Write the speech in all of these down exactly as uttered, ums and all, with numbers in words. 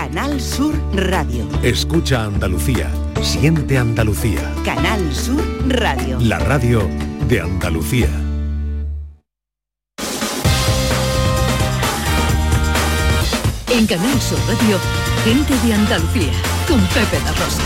Canal Sur Radio. Escucha Andalucía, siente Andalucía. Canal Sur Radio. La radio de Andalucía. En Canal Sur Radio, gente de Andalucía, con Pepe La Rosa.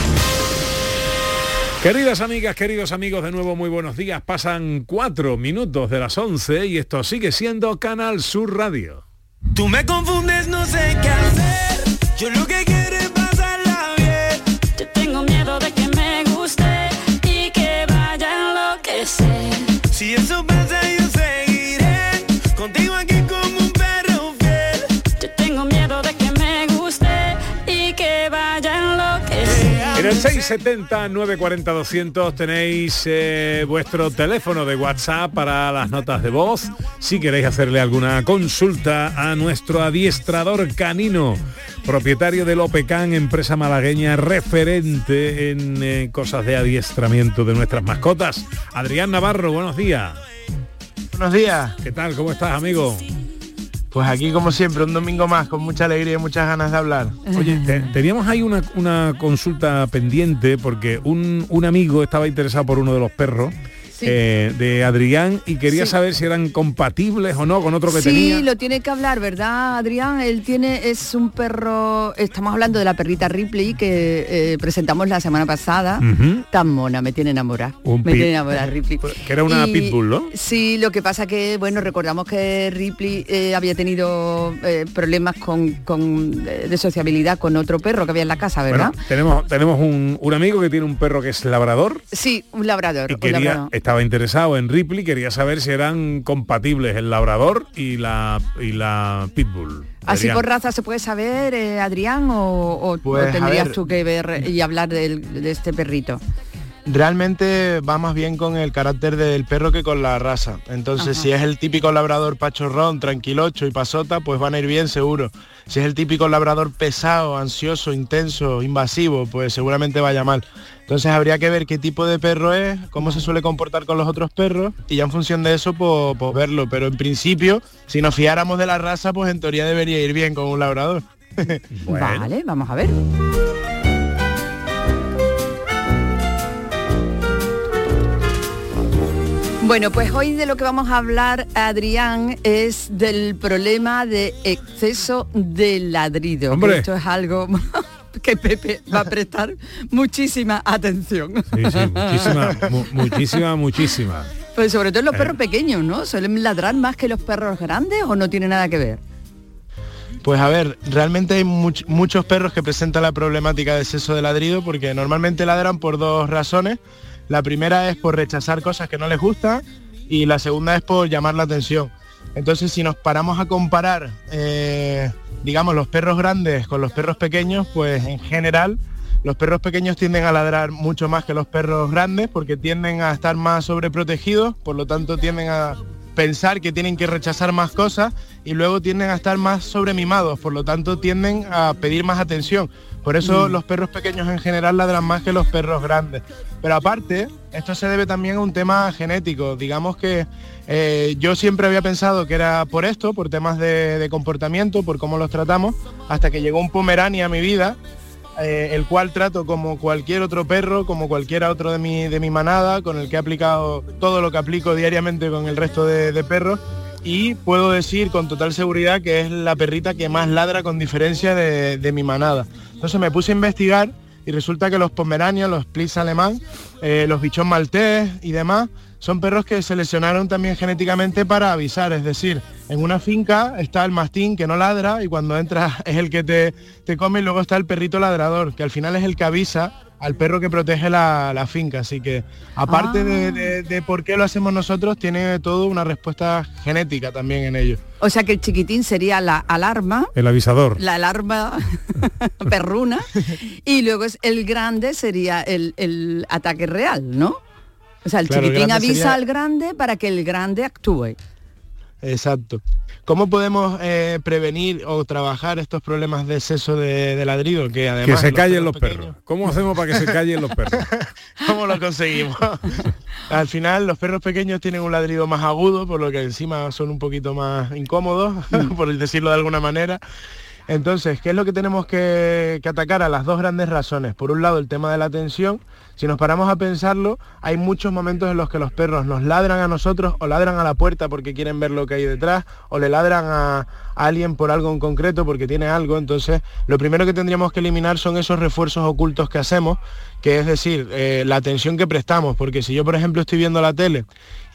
Queridas amigas, queridos amigos, de nuevo muy buenos días. Pasan cuatro minutos de las once y esto sigue siendo Canal Sur Radio. Tú me confundes, no sé qué hacer. Yo lo que quiero es pasarla bien. Yo tengo miedo de que me guste y que vaya a enloquecer. Si eso pasa, yo seguiré contigo aquí como un perro fiel. Yo tengo miedo de que me guste y que vaya a enloquecer. En el seis setenta, nueve cuarenta, doscientos tenéis eh, vuestro teléfono de WhatsApp para las notas de voz. Si queréis hacerle alguna consulta a nuestro adiestrador canino, propietario del Opecan, empresa malagueña referente en eh, cosas de adiestramiento de nuestras mascotas. Adrián Navarro, buenos días. Buenos días. ¿Qué tal? ¿Cómo estás, amigo? Pues aquí, como siempre, un domingo más, con mucha alegría y muchas ganas de hablar. Oye, te, teníamos ahí una, una consulta pendiente porque un, un amigo estaba interesado por uno de los perros, sí. eh, de Adrián, y quería sí. saber si eran compatibles o no con otro que sí, tenía. Sí, lo tiene que hablar, ¿verdad, Adrián? Él tiene, es un perro, estamos hablando de la perrita Ripley que eh, presentamos la semana pasada, uh-huh. Tan mona, me tiene enamorada. Un me pit- tiene enamorada Ripley. Que era una y, pitbull, ¿no? Sí, lo que pasa que, bueno, recordamos que Ripley eh, había tenido eh, problemas con, con eh, de sociabilidad con otro perro que había en la casa, ¿verdad? Bueno, tenemos tenemos un, un amigo que tiene un perro que es labrador. Sí, un labrador. Y un quería, labrador. estaba interesado en Ripley, quería saber si eran compatibles el labrador y la y la pitbull. ¿Así Adrián. por raza se puede saber, eh, Adrián, o, o, pues, o tendrías ver, tú que ver y hablar del, de este perrito? Realmente va más bien con el carácter del perro que con la raza. Entonces, Ajá. si es el típico labrador pachorrón, tranquilocho y pasota, pues van a ir bien seguro. Si es el típico labrador pesado, ansioso, intenso, invasivo, pues seguramente vaya mal. Entonces habría que ver qué tipo de perro es, cómo se suele comportar con los otros perros, y ya en función de eso, pues, pues verlo. Pero en principio, si nos fiáramos de la raza, pues en teoría debería ir bien con un labrador. Bueno. Vale, vamos a ver. Bueno, pues hoy de lo que vamos a hablar, Adrián, es del problema de exceso de ladrido. ¡Hombre! Esto es algo que Pepe va a prestar muchísima atención. Sí, sí, muchísima, mu- muchísima, muchísima. Pues sobre todo los perros eh. pequeños, ¿no? ¿Suelen ladrar más que los perros grandes o no tiene nada que ver? Pues a ver, realmente hay much- muchos perros que presentan la problemática de exceso de ladrido porque normalmente ladran por dos razones. La primera es por rechazar cosas que no les gustan y la segunda es por llamar la atención. Entonces, si nos paramos a comparar, eh, digamos, los perros grandes con los perros pequeños, pues en general los perros pequeños tienden a ladrar mucho más que los perros grandes porque tienden a estar más sobreprotegidos, por lo tanto tienden a pensar que tienen que rechazar más cosas y luego tienden a estar más sobremimados, por lo tanto tienden a pedir más atención. Por eso mm. los perros pequeños en general ladran más que los perros grandes. Pero aparte, esto se debe también a un tema genético. Digamos que eh, yo siempre había pensado que era por esto, por temas de, de comportamiento, por cómo los tratamos, hasta que llegó un Pomerania a mi vida, eh, el cual trato como cualquier otro perro, como cualquiera otro de mi, de mi manada, con el que he aplicado todo lo que aplico diariamente con el resto de, de perros. Y puedo decir con total seguridad que es la perrita que más ladra con diferencia de, de mi manada. Entonces me puse a investigar y resulta que los pomeranios, los spitz alemán, eh, los bichón maltés y demás, son perros que seleccionaron también genéticamente para avisar. Es decir, en una finca está el mastín que no ladra y cuando entras es el que te, te come, y luego está el perrito ladrador, que al final es el que avisa al perro que protege la, la finca. Así que aparte ah. de, de, de por qué lo hacemos nosotros, tiene todo una respuesta genética también en ello. O sea que el chiquitín sería la alarma. El avisador. La alarma perruna. Y luego es el grande sería el, el ataque real, ¿no? O sea, el claro, chiquitín el avisa sería... al grande para que el grande actúe. Exacto. ¿Cómo podemos eh, prevenir o trabajar estos problemas de exceso de, de ladrido? Que además que se callen los pequeños... perros. ¿Cómo hacemos para que se callen los perros? ¿Cómo lo conseguimos? Al final los perros pequeños tienen un ladrido más agudo, por lo que encima son un poquito más incómodos, por decirlo de alguna manera. Entonces, ¿qué es lo que tenemos que, que atacar? A las dos grandes razones. Por un lado, el tema de la atención. Si nos paramos a pensarlo, hay muchos momentos en los que los perros nos ladran a nosotros o ladran a la puerta porque quieren ver lo que hay detrás, o le ladran a, a alguien por algo en concreto porque tiene algo. Entonces, lo primero que tendríamos que eliminar son esos refuerzos ocultos que hacemos, que es decir, eh, la atención que prestamos, porque si yo, por ejemplo, estoy viendo la tele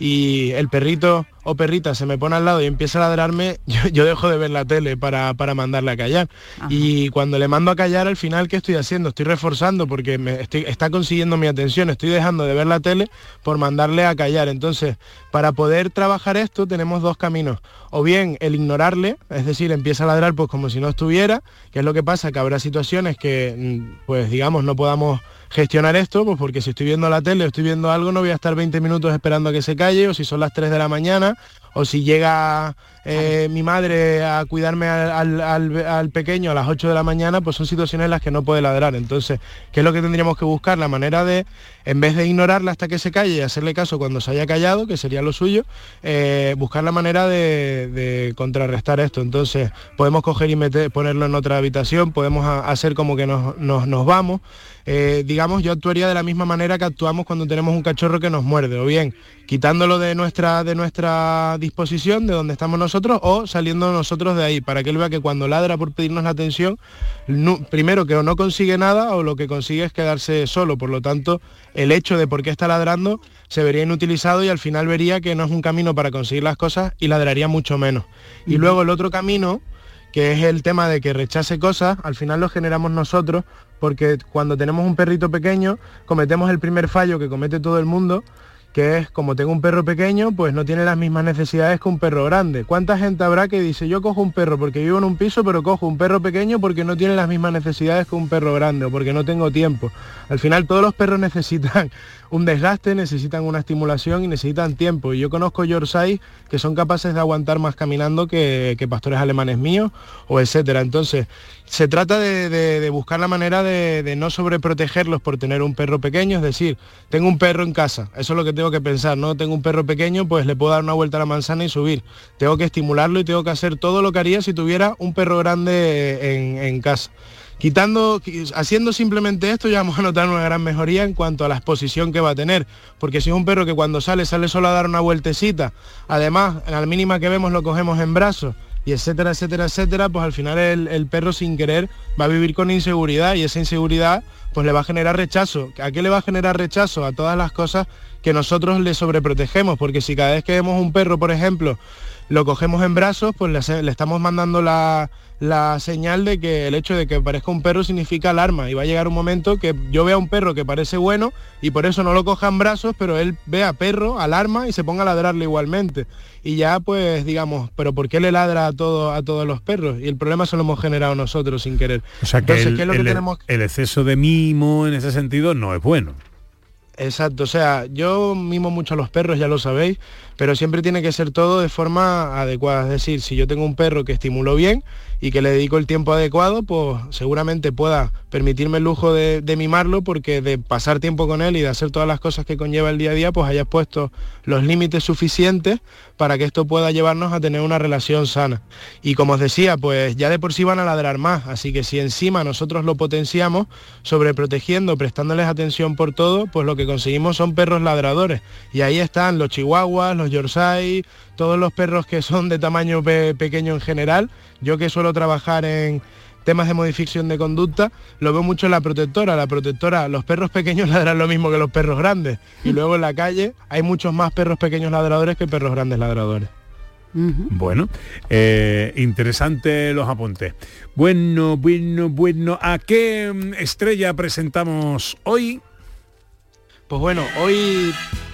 y el perrito o perrita se me pone al lado y empieza a ladrarme, yo, yo dejo de ver la tele para, para mandarle a callar. Ajá. Y cuando le mando a callar, al final, ¿qué estoy haciendo? Estoy reforzando porque me estoy, está consiguiendo mi atención, estoy dejando de ver la tele por mandarle a callar. Entonces, para poder trabajar esto tenemos dos caminos. O bien el ignorarle, es decir, empieza a ladrar pues como si no estuviera, que es lo que pasa, que habrá situaciones que, pues digamos, no podamos gestionar esto, pues porque si estoy viendo la tele o estoy viendo algo, no voy a estar veinte minutos esperando a que se calle, o si son las tres de la mañana, o si llega eh, mi madre a cuidarme al, al, al, al pequeño a las ocho de la mañana, pues son situaciones en las que no puede ladrar. Entonces, ¿qué es lo que tendríamos que buscar? La manera de, en vez de ignorarla hasta que se calle y hacerle caso cuando se haya callado, que sería lo suyo, eh, buscar la manera de, de contrarrestar esto. Entonces, podemos coger y meter, ponerlo en otra habitación, podemos a, hacer como que nos, nos, nos vamos. Eh, digamos, yo actuaría de la misma manera que actuamos cuando tenemos un cachorro que nos muerde, o bien quitándolo de nuestra, de nuestra disposición, de donde estamos nosotros, o saliendo nosotros de ahí, para que él vea que cuando ladra por pedirnos la atención, no, primero que o no consigue nada, o lo que consigue es quedarse solo. Por lo tanto, el hecho de por qué está ladrando se vería inutilizado y al final vería que no es un camino para conseguir las cosas y ladraría mucho menos. Y uh-huh. Luego el otro camino, que es el tema de que rechace cosas, al final lo generamos nosotros, porque cuando tenemos un perrito pequeño cometemos el primer fallo que comete todo el mundo, que es, como tengo un perro pequeño, pues no tiene las mismas necesidades que un perro grande. ¿Cuánta gente habrá que dice, yo cojo un perro porque vivo en un piso, pero cojo un perro pequeño porque no tiene las mismas necesidades que un perro grande, o porque no tengo tiempo? Al final todos los perros necesitan un desgaste, necesitan una estimulación y necesitan tiempo. Y yo conozco Yorkshire que son capaces de aguantar más caminando que, que pastores alemanes míos, o etcétera. Entonces, se trata de, de, de buscar la manera de, de no sobreprotegerlos por tener un perro pequeño. Es decir, tengo un perro en casa, eso es lo que tengo que pensar, ¿no? Tengo un perro pequeño, pues le puedo dar una vuelta a la manzana y subir. Tengo que estimularlo y tengo que hacer todo lo que haría si tuviera un perro grande en, en casa. Quitando, haciendo simplemente esto ya vamos a notar una gran mejoría en cuanto a la exposición que va a tener, porque si es un perro que cuando sale, sale solo a dar una vueltecita, además, a la mínima que vemos lo cogemos en brazos, y etcétera, etcétera, etcétera, pues al final el, el perro sin querer va a vivir con inseguridad, y esa inseguridad pues le va a generar rechazo. ¿A qué le va a generar rechazo? A todas las cosas que nosotros le sobreprotegemos, porque si cada vez que vemos un perro, por ejemplo, lo cogemos en brazos, pues le, le estamos mandando la, la señal de que el hecho de que parezca un perro significa alarma, y va a llegar un momento que yo vea un perro que parece bueno y por eso no lo coja en brazos, pero él vea perro, alarma y se ponga a ladrarle igualmente. Y ya pues digamos, pero ¿por qué le ladra a, todo, a todos los perros? Y el problema se lo hemos generado nosotros sin querer. O sea que, Entonces, el, ¿qué es lo que el, tenemos? El exceso de mimo en ese sentido no es bueno. Exacto, o sea, yo mimo mucho a los perros, ya lo sabéis, pero siempre tiene que ser todo de forma adecuada. Es decir, si yo tengo un perro que estimulo bien y que le dedico el tiempo adecuado, pues seguramente pueda permitirme el lujo de, de mimarlo, porque de pasar tiempo con él y de hacer todas las cosas que conlleva el día a día, pues hayas puesto los límites suficientes para que esto pueda llevarnos a tener una relación sana. Y como os decía, pues ya de por sí van a ladrar más, así que si encima nosotros lo potenciamos, sobreprotegiendo, prestándoles atención por todo, pues lo que conseguimos son perros ladradores. Y ahí están los chihuahuas, los yorkshire, todos los perros que son de tamaño pe- pequeño en general. Yo que suelo trabajar en temas de modificación de conducta, lo veo mucho en la protectora. La protectora, los perros pequeños ladran lo mismo que los perros grandes. Y luego en la calle hay muchos más perros pequeños ladradores que perros grandes ladradores. Uh-huh. Bueno, eh, interesante los apuntes. Bueno, bueno, bueno. ¿A qué estrella presentamos hoy? Pues bueno, hoy...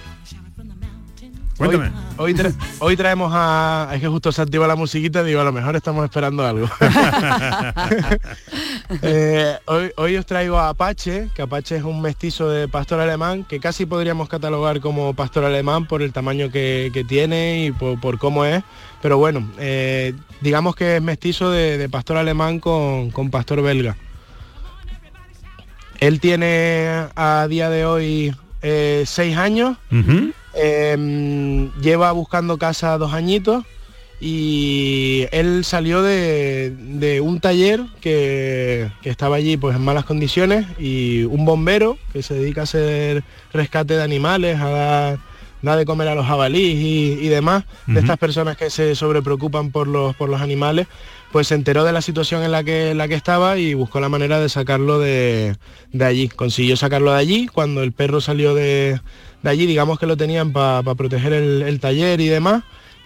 Cuéntame. Hoy, hoy, tra hoy traemos a... Es que justo se activa la musiquita, digo, a lo mejor estamos esperando algo. eh, hoy, hoy os traigo a Apache, que Apache es un mestizo de pastor alemán, que casi podríamos catalogar como pastor alemán por el tamaño que, que tiene y por, por cómo es. Pero bueno, eh, digamos que es mestizo de, de pastor alemán con, con pastor belga. Él tiene a día de hoy eh, seis años. Uh-huh. Eh, lleva buscando casa dos añitos y él salió de, de un taller que, que estaba allí pues en malas condiciones, y un bombero que se dedica a hacer rescate de animales, a dar, dar de comer a los jabalíes y, y demás, uh-huh. de estas personas que se sobrepreocupan por los, por los animales, pues se enteró de la situación en la que, en la que estaba y buscó la manera de sacarlo de, de allí. Consiguió sacarlo de allí. Cuando el perro salió de, de allí, digamos que lo tenían para pa proteger el, el taller y demás,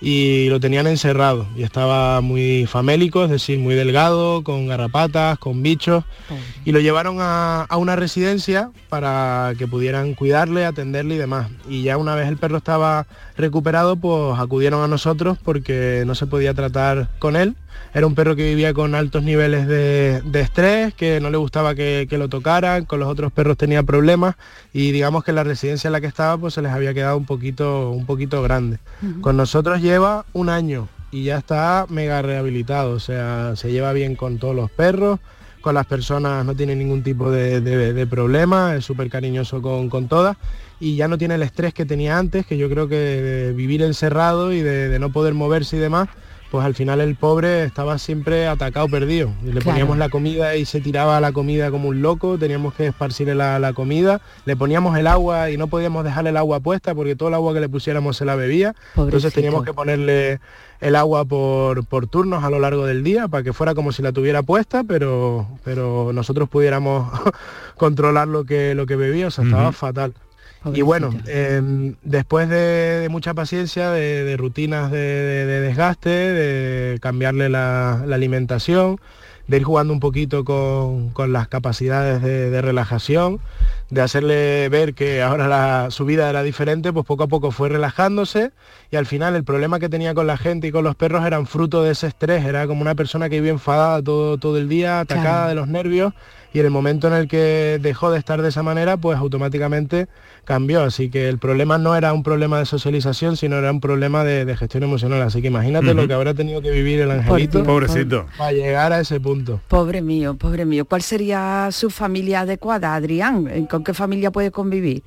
y lo tenían encerrado, y estaba muy famélico, es decir, muy delgado, con garrapatas, con bichos, y lo llevaron a, a una residencia para que pudieran cuidarle, atenderle y demás. Y ya una vez el perro estaba recuperado, pues acudieron a nosotros porque no se podía tratar con él. Era un perro que vivía con altos niveles de, de estrés, que no le gustaba que, que lo tocaran, con los otros perros tenía problemas, y digamos que la residencia en la que estaba pues se les había quedado un poquito, un poquito grande. Uh-huh. Con nosotros lleva un año y ya está mega rehabilitado, o sea, se lleva bien con todos los perros, con las personas no tiene ningún tipo de, de, de problema, es súper cariñoso con, con todas, y ya no tiene el estrés que tenía antes, que yo creo que de vivir encerrado y de, de no poder moverse y demás, pues al final el pobre estaba siempre atacado, perdido. Y le claro. poníamos la comida y se tiraba la comida como un loco, teníamos que esparcirle la, la comida, le poníamos el agua y no podíamos dejarle el agua puesta porque todo el agua que le pusiéramos se la bebía. Pobrecito. Entonces teníamos que ponerle el agua por, por turnos a lo largo del día para que fuera como si la tuviera puesta, pero, pero nosotros pudiéramos controlar lo que, lo que bebía, o sea, uh-huh. estaba fatal. Pobrecito. Y bueno, eh, después de, de mucha paciencia, de, de rutinas de, de, de desgaste, de cambiarle la, la alimentación, de ir jugando un poquito con, con las capacidades de, de relajación, de hacerle ver que ahora la, su vida era diferente, pues poco a poco fue relajándose, y al final el problema que tenía con la gente y con los perros eran fruto de ese estrés, era como una persona que vivía enfadada todo, todo el día, atacada claro. de los nervios, y en el momento en el que dejó de estar de esa manera, pues automáticamente cambió. Así que el problema no era un problema de socialización, sino era un problema de, de gestión emocional. Así que imagínate uh-huh. lo que habrá tenido que vivir el angelito, pobrecito, para llegar a ese punto. Pobre mío, pobre mío. ¿Cuál sería su familia adecuada, Adrián? ¿Con qué familia puede convivir?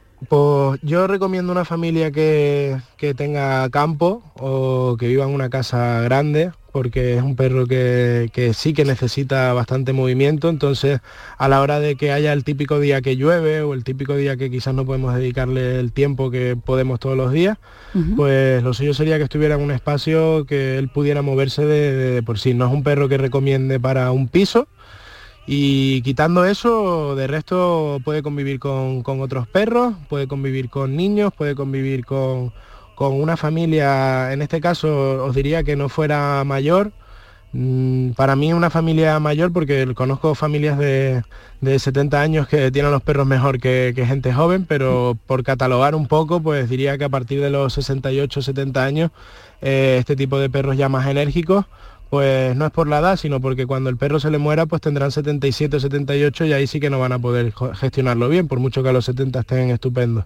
Pues yo recomiendo una familia que, que tenga campo o que viva en una casa grande, porque es un perro que, que sí que necesita bastante movimiento. Entonces a la hora de que haya el típico día que llueve o el típico día que quizás no podemos dedicarle el tiempo que podemos todos los días, uh-huh. pues lo suyo sería que estuviera en un espacio que él pudiera moverse de, de, de por sí. No es un perro que recomiende para un piso, y quitando eso, de resto puede convivir con, con otros perros, puede convivir con niños, puede convivir con, con una familia. En este caso os diría que no fuera mayor. Mm, para mí una familia mayor, porque conozco familias de, de setenta años que tienen los perros mejor que, que gente joven, pero por catalogar un poco, pues diría que a partir de los sesenta y ocho, setenta años, eh, este tipo de perros ya más enérgicos, pues no es por la edad, sino porque cuando el perro se le muera, pues tendrán setenta y siete o setenta y ocho, y ahí sí que no van a poder gestionarlo bien, por mucho que a los setenta estén estupendos.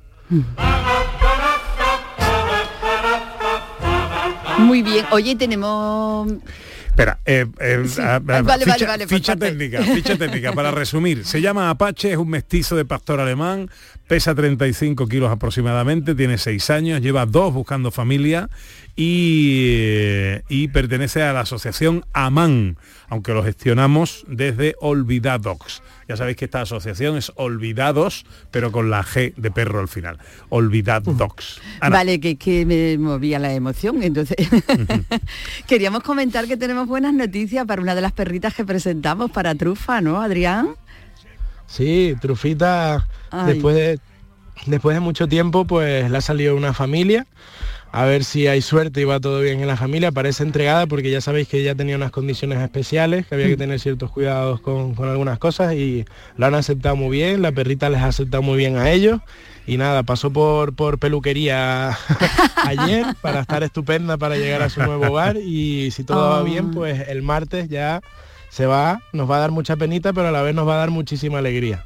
Muy bien. Oye, tenemos... Espera, eh, eh, sí. a, a, vale, vale, ficha, vale, ficha parte. técnica, ficha técnica, para resumir. Se llama Apache, es un mestizo de pastor alemán, pesa treinta y cinco kilos aproximadamente, tiene seis años, lleva dos buscando familia y, y pertenece a la asociación AMAN, aunque lo gestionamos desde Olvidadogs. Ya sabéis que esta asociación es Olvidados, pero con la G de perro al final. Olvidadogs. Ana. Vale, que, que me movía la emoción, entonces uh-huh. queríamos comentar que tenemos buenas noticias para una de las perritas que presentamos, para Trufa, ¿no, Adrián? Sí, Trufita, después de, después de mucho tiempo, pues le ha salido una familia. A ver si hay suerte y va todo bien en la familia. Parece entregada porque ya sabéis que ella tenía unas condiciones especiales, que había que tener ciertos cuidados con, con algunas cosas, y lo han aceptado muy bien, la perrita les ha aceptado muy bien a ellos. Y nada, pasó por, por peluquería ayer para estar estupenda para llegar a su nuevo hogar, y si todo oh. va bien, pues el martes ya se va, nos va a dar mucha penita, pero a la vez nos va a dar muchísima alegría.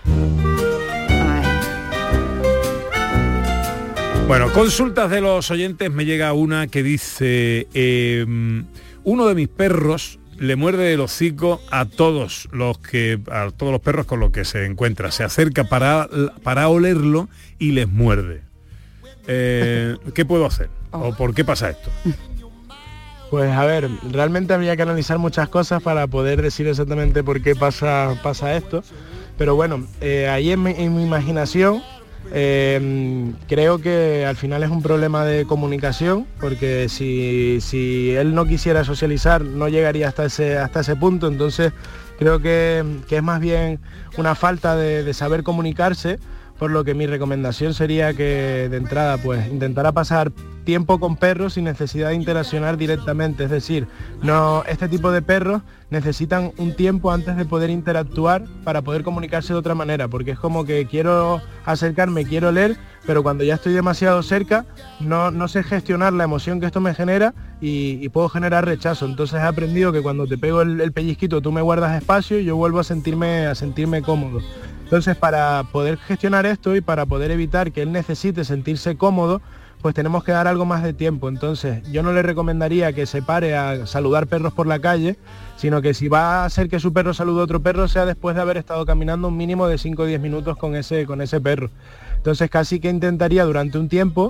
Bueno, consultas de los oyentes. Me llega una que dice, eh, uno de mis perros le muerde el hocico a todos los que a todos los perros con los que se encuentra. Se acerca para, para olerlo y les muerde. Eh, ¿Qué puedo hacer? ¿O por qué pasa esto? Pues a ver, realmente habría que analizar muchas cosas para poder decir exactamente por qué pasa, pasa esto. Pero bueno, eh, ahí en mi, en mi imaginación eh, creo que al final es un problema de comunicación, porque si, si él no quisiera socializar no llegaría hasta ese, hasta ese punto. Entonces creo que, que es más bien una falta de, de saber comunicarse, por lo que mi recomendación sería que de entrada pues intentara pasar tiempo con perros sin necesidad de interaccionar directamente. Es decir, no, este tipo de perros necesitan un tiempo antes de poder interactuar para poder comunicarse de otra manera, porque es como que quiero acercarme, quiero oler, pero cuando ya estoy demasiado cerca no, no sé gestionar la emoción que esto me genera y, y puedo generar rechazo. Entonces he aprendido que cuando te pego el, el pellizquito tú me guardas espacio y yo vuelvo a sentirme, a sentirme cómodo. Entonces, para poder gestionar esto y para poder evitar que él necesite sentirse cómodo, pues tenemos que dar algo más de tiempo. Entonces, yo no le recomendaría que se pare a saludar perros por la calle, sino que si va a hacer que su perro salude a otro perro, sea después de haber estado caminando un mínimo de cinco o diez minutos con ese, con ese perro. Entonces, casi que intentaría durante un tiempo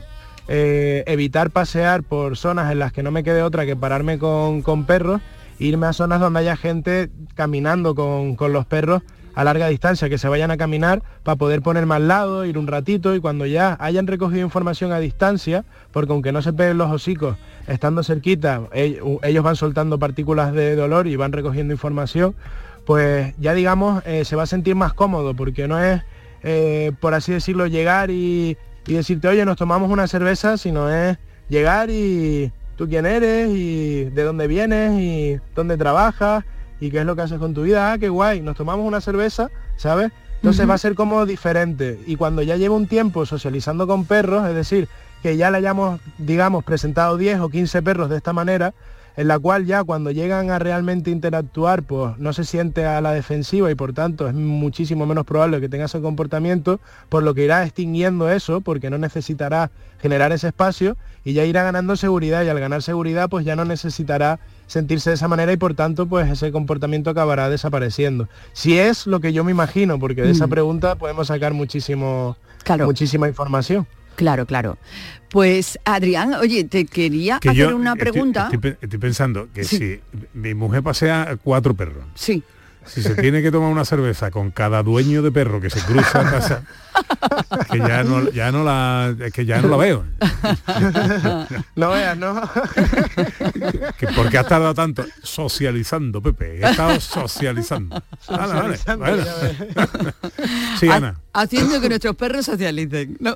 eh, evitar pasear por zonas en las que no me quede otra que pararme con, con perros, e irme a zonas donde haya gente caminando con, con los perros a larga distancia, que se vayan a caminar para poder ponerme al lado, ir un ratito, y cuando ya hayan recogido información a distancia, porque aunque no se peguen los hocicos, estando cerquita, ellos van soltando partículas de dolor y van recogiendo información, pues ya digamos eh, se va a sentir más cómodo, porque no es, eh, por así decirlo, llegar y, y decirte, oye, nos tomamos una cerveza, sino es llegar y tú quién eres y de dónde vienes y dónde trabajas y qué es lo que haces con tu vida. Ah, qué guay, nos tomamos una cerveza, ¿sabes? Entonces uh-huh. va a ser como diferente. Y cuando ya lleve un tiempo socializando con perros, es decir, que ya le hayamos, digamos, presentado diez o quince perros de esta manera, en la cual ya cuando llegan a realmente interactuar, pues no se siente a la defensiva y por tanto es muchísimo menos probable que tenga ese comportamiento, por lo que irá extinguiendo eso, porque no necesitará generar ese espacio y ya irá ganando seguridad, y al ganar seguridad pues ya no necesitará sentirse de esa manera y por tanto pues ese comportamiento acabará desapareciendo. Si es lo que yo me imagino, porque de mm. esa pregunta podemos sacar muchísimo, claro. muchísima información. Claro, claro. Pues Adrián, oye, te quería que hacer una pregunta. Estoy, estoy, estoy pensando que sí. si mi mujer pasea cuatro perros. Sí. Si se tiene que tomar una cerveza con cada dueño de perro que se cruza a casa, que ya no, ya no la, que ya no la veo. No veas, ¿no? Que ¿por qué has tardado tanto? Socializando, Pepe. He estado socializando. Socializando vale, vale. Sí, Ana. Haciendo que nuestros perros socialicen, ¿no?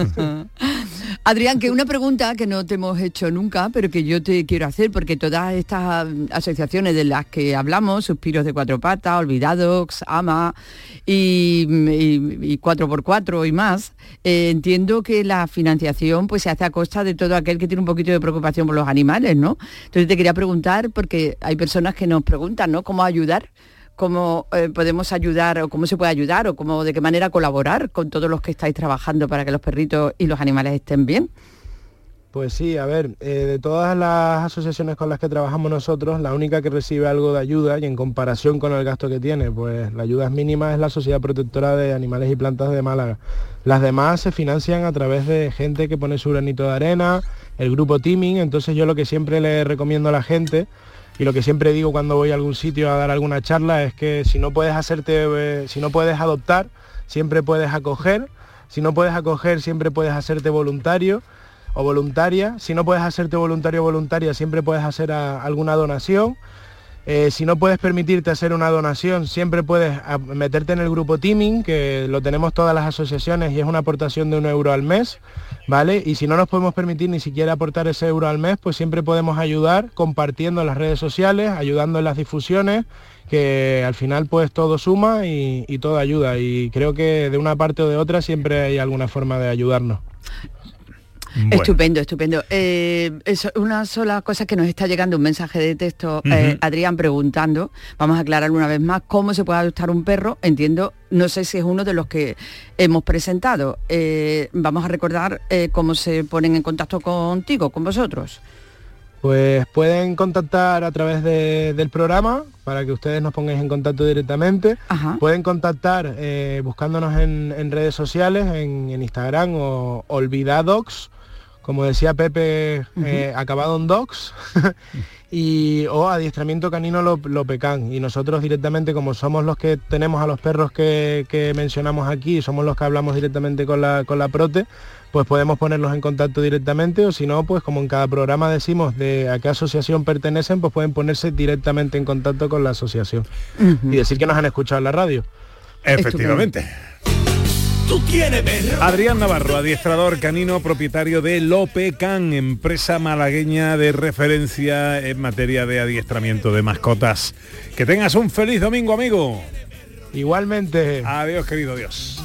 Adrián, que una pregunta que no te hemos hecho nunca, pero que yo te quiero hacer, porque todas estas asociaciones de las que hablamos, Suspiros de Cuatro Patas, Olvidadogs, AMA y, y, y cuatro por cuatro y más, eh, entiendo que la financiación pues se hace a costa de todo aquel que tiene un poquito de preocupación por los animales, ¿no? Entonces te quería preguntar, porque hay personas que nos preguntan, ¿no?, cómo ayudar, cómo eh, podemos ayudar o cómo se puede ayudar o cómo, de qué manera colaborar con todos los que estáis trabajando para que los perritos y los animales estén bien. Pues sí, a ver, eh, de todas las asociaciones con las que trabajamos nosotros, la única que recibe algo de ayuda, y en comparación con el gasto que tiene, pues la ayuda es mínima, es la Sociedad Protectora de Animales y Plantas de Málaga. Las demás se financian a través de gente que pone su granito de arena, el grupo Teaming. Entonces yo lo que siempre le recomiendo a la gente, y lo que siempre digo cuando voy a algún sitio a dar alguna charla, es que si no puedes hacerte, eh, si no puedes adoptar, siempre puedes acoger. Si no puedes acoger, siempre puedes hacerte voluntario o voluntaria. Si no puedes hacerte voluntario o voluntaria, siempre puedes hacer a, alguna donación. Eh, si no puedes permitirte hacer una donación, siempre puedes a, meterte en el grupo Teaming, que lo tenemos todas las asociaciones y es una aportación de un euro al mes, ¿vale? Y si no nos podemos permitir ni siquiera aportar ese euro al mes, pues siempre podemos ayudar compartiendo en las redes sociales, ayudando en las difusiones, que al final pues todo suma y, y todo ayuda. Y creo que de una parte o de otra siempre hay alguna forma de ayudarnos. Bueno. Estupendo, estupendo. Eh, es una sola cosa que nos está llegando, un mensaje de texto, uh-huh. eh, Adrián preguntando, vamos a aclarar una vez más, cómo se puede adoptar un perro. Entiendo, no sé si es uno de los que hemos presentado. Eh, vamos a recordar eh, cómo se ponen en contacto contigo, con vosotros. Pues pueden contactar a través de, del programa, para que ustedes nos pongáis en contacto directamente. Ajá. Pueden contactar eh, buscándonos en, en redes sociales, en, en Instagram o Olvidadogs, como decía Pepe, uh-huh. eh, acabado en dogs, y o adiestramiento canino Lopecán. Y nosotros directamente, como somos los que tenemos a los perros que, que mencionamos aquí, somos los que hablamos directamente con la, con la Prote, pues podemos ponerlos en contacto directamente, o si no, pues como en cada programa decimos de a qué asociación pertenecen, pues pueden ponerse directamente en contacto con la asociación uh-huh. y decir que nos han escuchado en la radio. Efectivamente. Tú tienes perro. Adrián Navarro, adiestrador canino, propietario de Lopecán, empresa malagueña de referencia en materia de adiestramiento de mascotas. Que tengas un feliz domingo, amigo. Igualmente. Adiós, querido Dios.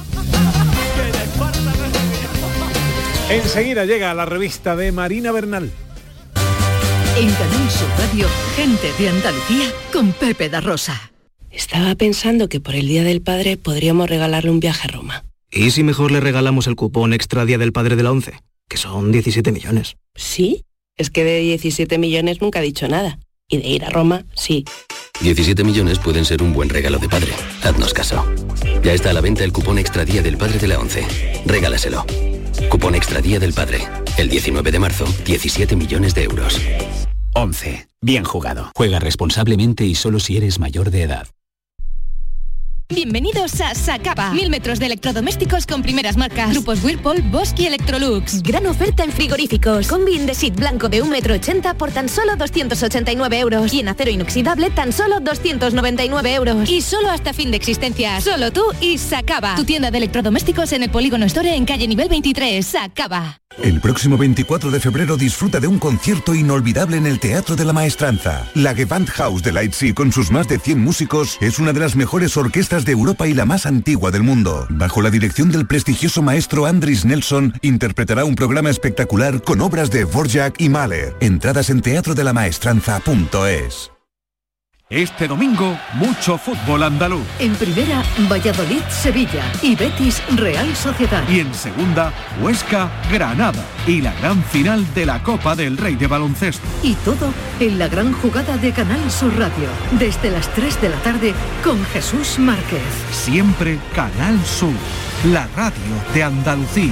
Enseguida llega la revista de Marina Bernal. En Canal Sur Radio, gente de Andalucía con Pepe da Rosa. Estaba pensando que por el Día del Padre podríamos regalarle un viaje a Roma. ¿Y si mejor le regalamos el cupón extra Día del Padre de la ONCE? Que son diecisiete millones. ¿Sí? Es que de diecisiete millones nunca ha dicho nada. Y de ir a Roma, sí. diecisiete millones pueden ser un buen regalo de padre. Haznos caso. Ya está a la venta el cupón extra Día del Padre de la ONCE. Regálaselo. Cupón extra Día del Padre. El diecinueve de marzo, diecisiete millones de euros. ONCE. Bien jugado. Juega responsablemente y solo si eres mayor de edad. Bienvenidos a Sacaba. Mil metros de electrodomésticos con primeras marcas. Grupos Whirlpool, Bosch y Electrolux. Gran oferta en frigoríficos. Combi Indesit blanco de un metro ochenta por tan solo doscientos ochenta y nueve euros. Y en acero inoxidable tan solo doscientos noventa y nueve euros. Y solo hasta fin de existencia. Solo tú y Sacaba. Tu tienda de electrodomésticos en el Polígono Store en calle nivel veintitrés. Sacaba. El próximo veinticuatro de febrero disfruta de un concierto inolvidable en el Teatro de la Maestranza. La Gewandhaus de Leipzig, con sus más de cien músicos, es una de las mejores orquestas de Europa y la más antigua del mundo. Bajo la dirección del prestigioso maestro Andris Nelson, interpretará un programa espectacular con obras de Dvorak y Mahler. Entradas en teatro de la maestranza punto es. Este domingo, mucho fútbol andaluz. En primera, Valladolid-Sevilla y Betis-Real Sociedad. Y en segunda, Huesca-Granada. Y la gran final de la Copa del Rey de Baloncesto. Y todo en la gran jugada de Canal Sur Radio. Desde las tres de la tarde con Jesús Márquez. Siempre Canal Sur, la radio de Andalucía.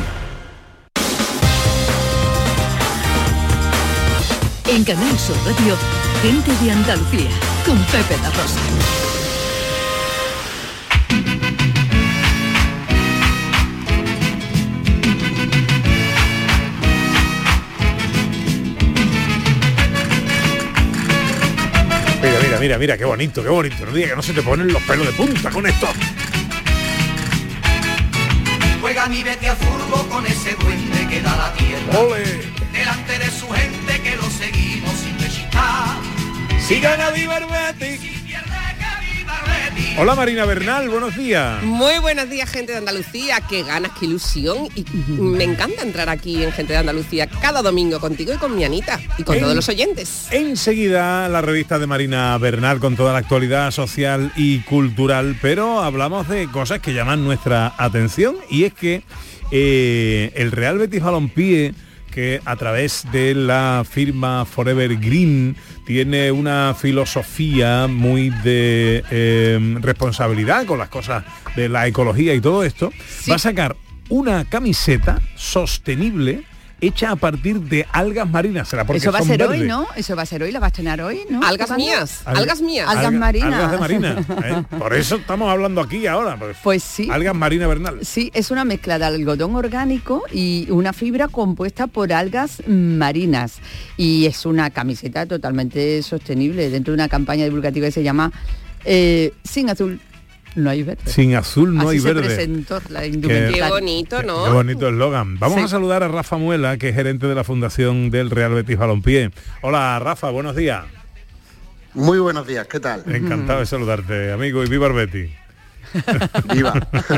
En Canal Sur Radio, gente de Andalucía, con Pepe da Rosa. Mira, mira, mira, mira, qué bonito, qué bonito. No digas que no se te ponen los pelos de punta con esto. Juega mi vete a furbo con ese duende que da la tierra. ¡Ole! Delante de su gente que lo seguimos sin desistar. Si gana viva el Betis. Hola Marina Bernal, buenos días. Muy buenos días, gente de Andalucía. Qué ganas, qué ilusión. Y me encanta entrar aquí en Gente de Andalucía cada domingo contigo y con mi Anita y con en, todos los oyentes. Enseguida la revista de Marina Bernal con toda la actualidad social y cultural, pero hablamos de cosas que llaman nuestra atención, y es que eh, el Real Betis Balompié, que a través de la firma Forever Green tiene una filosofía muy de eh, responsabilidad con las cosas de la ecología y todo esto, sí. Va a sacar una camiseta sostenible hecha a partir de algas marinas. ¿Será porque eso va a ser verdes? Hoy, ¿no? Eso va a ser hoy, la va a estrenar hoy, ¿no? Algas mías, Alga, algas mías. Algas alga, marinas. Algas de marina. ¿eh? Por eso estamos hablando aquí ahora. Pues, pues sí. Algas Marina Bernal. Sí, es una mezcla de algodón orgánico y una fibra compuesta por algas marinas. Y es una camiseta totalmente sostenible dentro de una campaña divulgativa que se llama eh, Sin Azul no hay verde. Sin azul no Así hay se verde. presentó la indumentaria. Qué bonito, ¿no? Qué bonito eslogan. Vamos sí. a saludar a Rafa Muela, que es gerente de la Fundación del Real Betis Balompié. Hola Rafa, buenos días. Muy buenos días, ¿qué tal? Encantado de saludarte, amigo, y viva el Betis. Viva.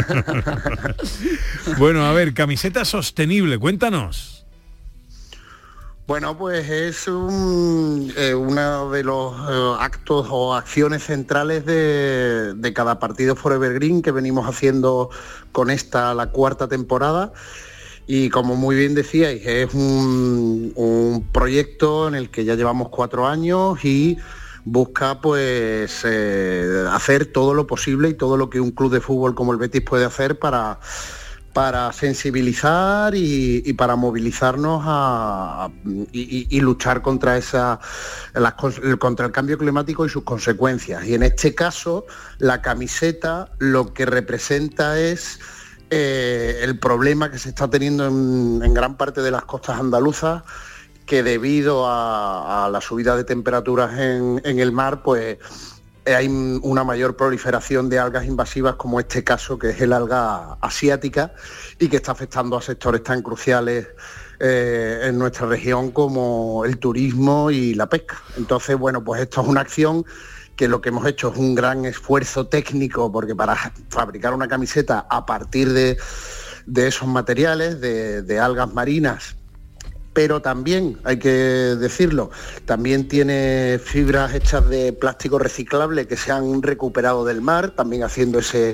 Bueno, a ver, camiseta sostenible, cuéntanos. Bueno, pues es un, eh, uno de los eh, actos o acciones centrales de, de cada partido Forever Green que venimos haciendo con esta, la cuarta temporada. Y como muy bien decíais, es un, un proyecto en el que ya llevamos cuatro años y busca pues eh, hacer todo lo posible y todo lo que un club de fútbol como el Betis puede hacer para... para sensibilizar y, y para movilizarnos a, a- y, y- y luchar contra esa las cons- contra el cambio climático y sus consecuencias. Y en este caso, la camiseta lo que representa es eh, el problema que se está teniendo en, en gran parte de las costas andaluzas, que debido a, a la subida de temperaturas en, en el mar, pues hay una mayor proliferación de algas invasivas, como este caso, que es el alga asiática, y que está afectando a sectores tan cruciales eh, en nuestra región como el turismo y la pesca. Entonces, bueno, pues esto es una acción que lo que hemos hecho es un gran esfuerzo técnico, porque para fabricar una camiseta a partir de, de esos materiales, de, de algas marinas, pero también, hay que decirlo, también tiene fibras hechas de plástico reciclable que se han recuperado del mar, también haciendo ese,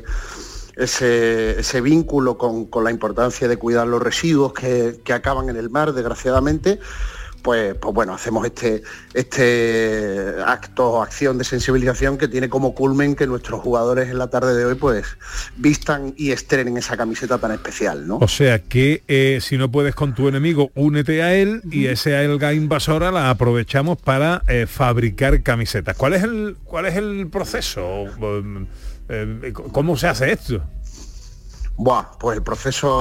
ese, ese vínculo con, con la importancia de cuidar los residuos que, que acaban en el mar, desgraciadamente. Pues, pues bueno, hacemos este, este acto o acción de sensibilización que tiene como culmen que nuestros jugadores en la tarde de hoy pues vistan y estrenen esa camiseta tan especial, ¿no? O sea que eh, si no puedes con tu enemigo, únete a él y esa alga invasora la aprovechamos para eh, fabricar camisetas. ¿Cuál es el, cuál es el proceso? Eh, ¿Cómo se hace esto? Buah, pues el proceso,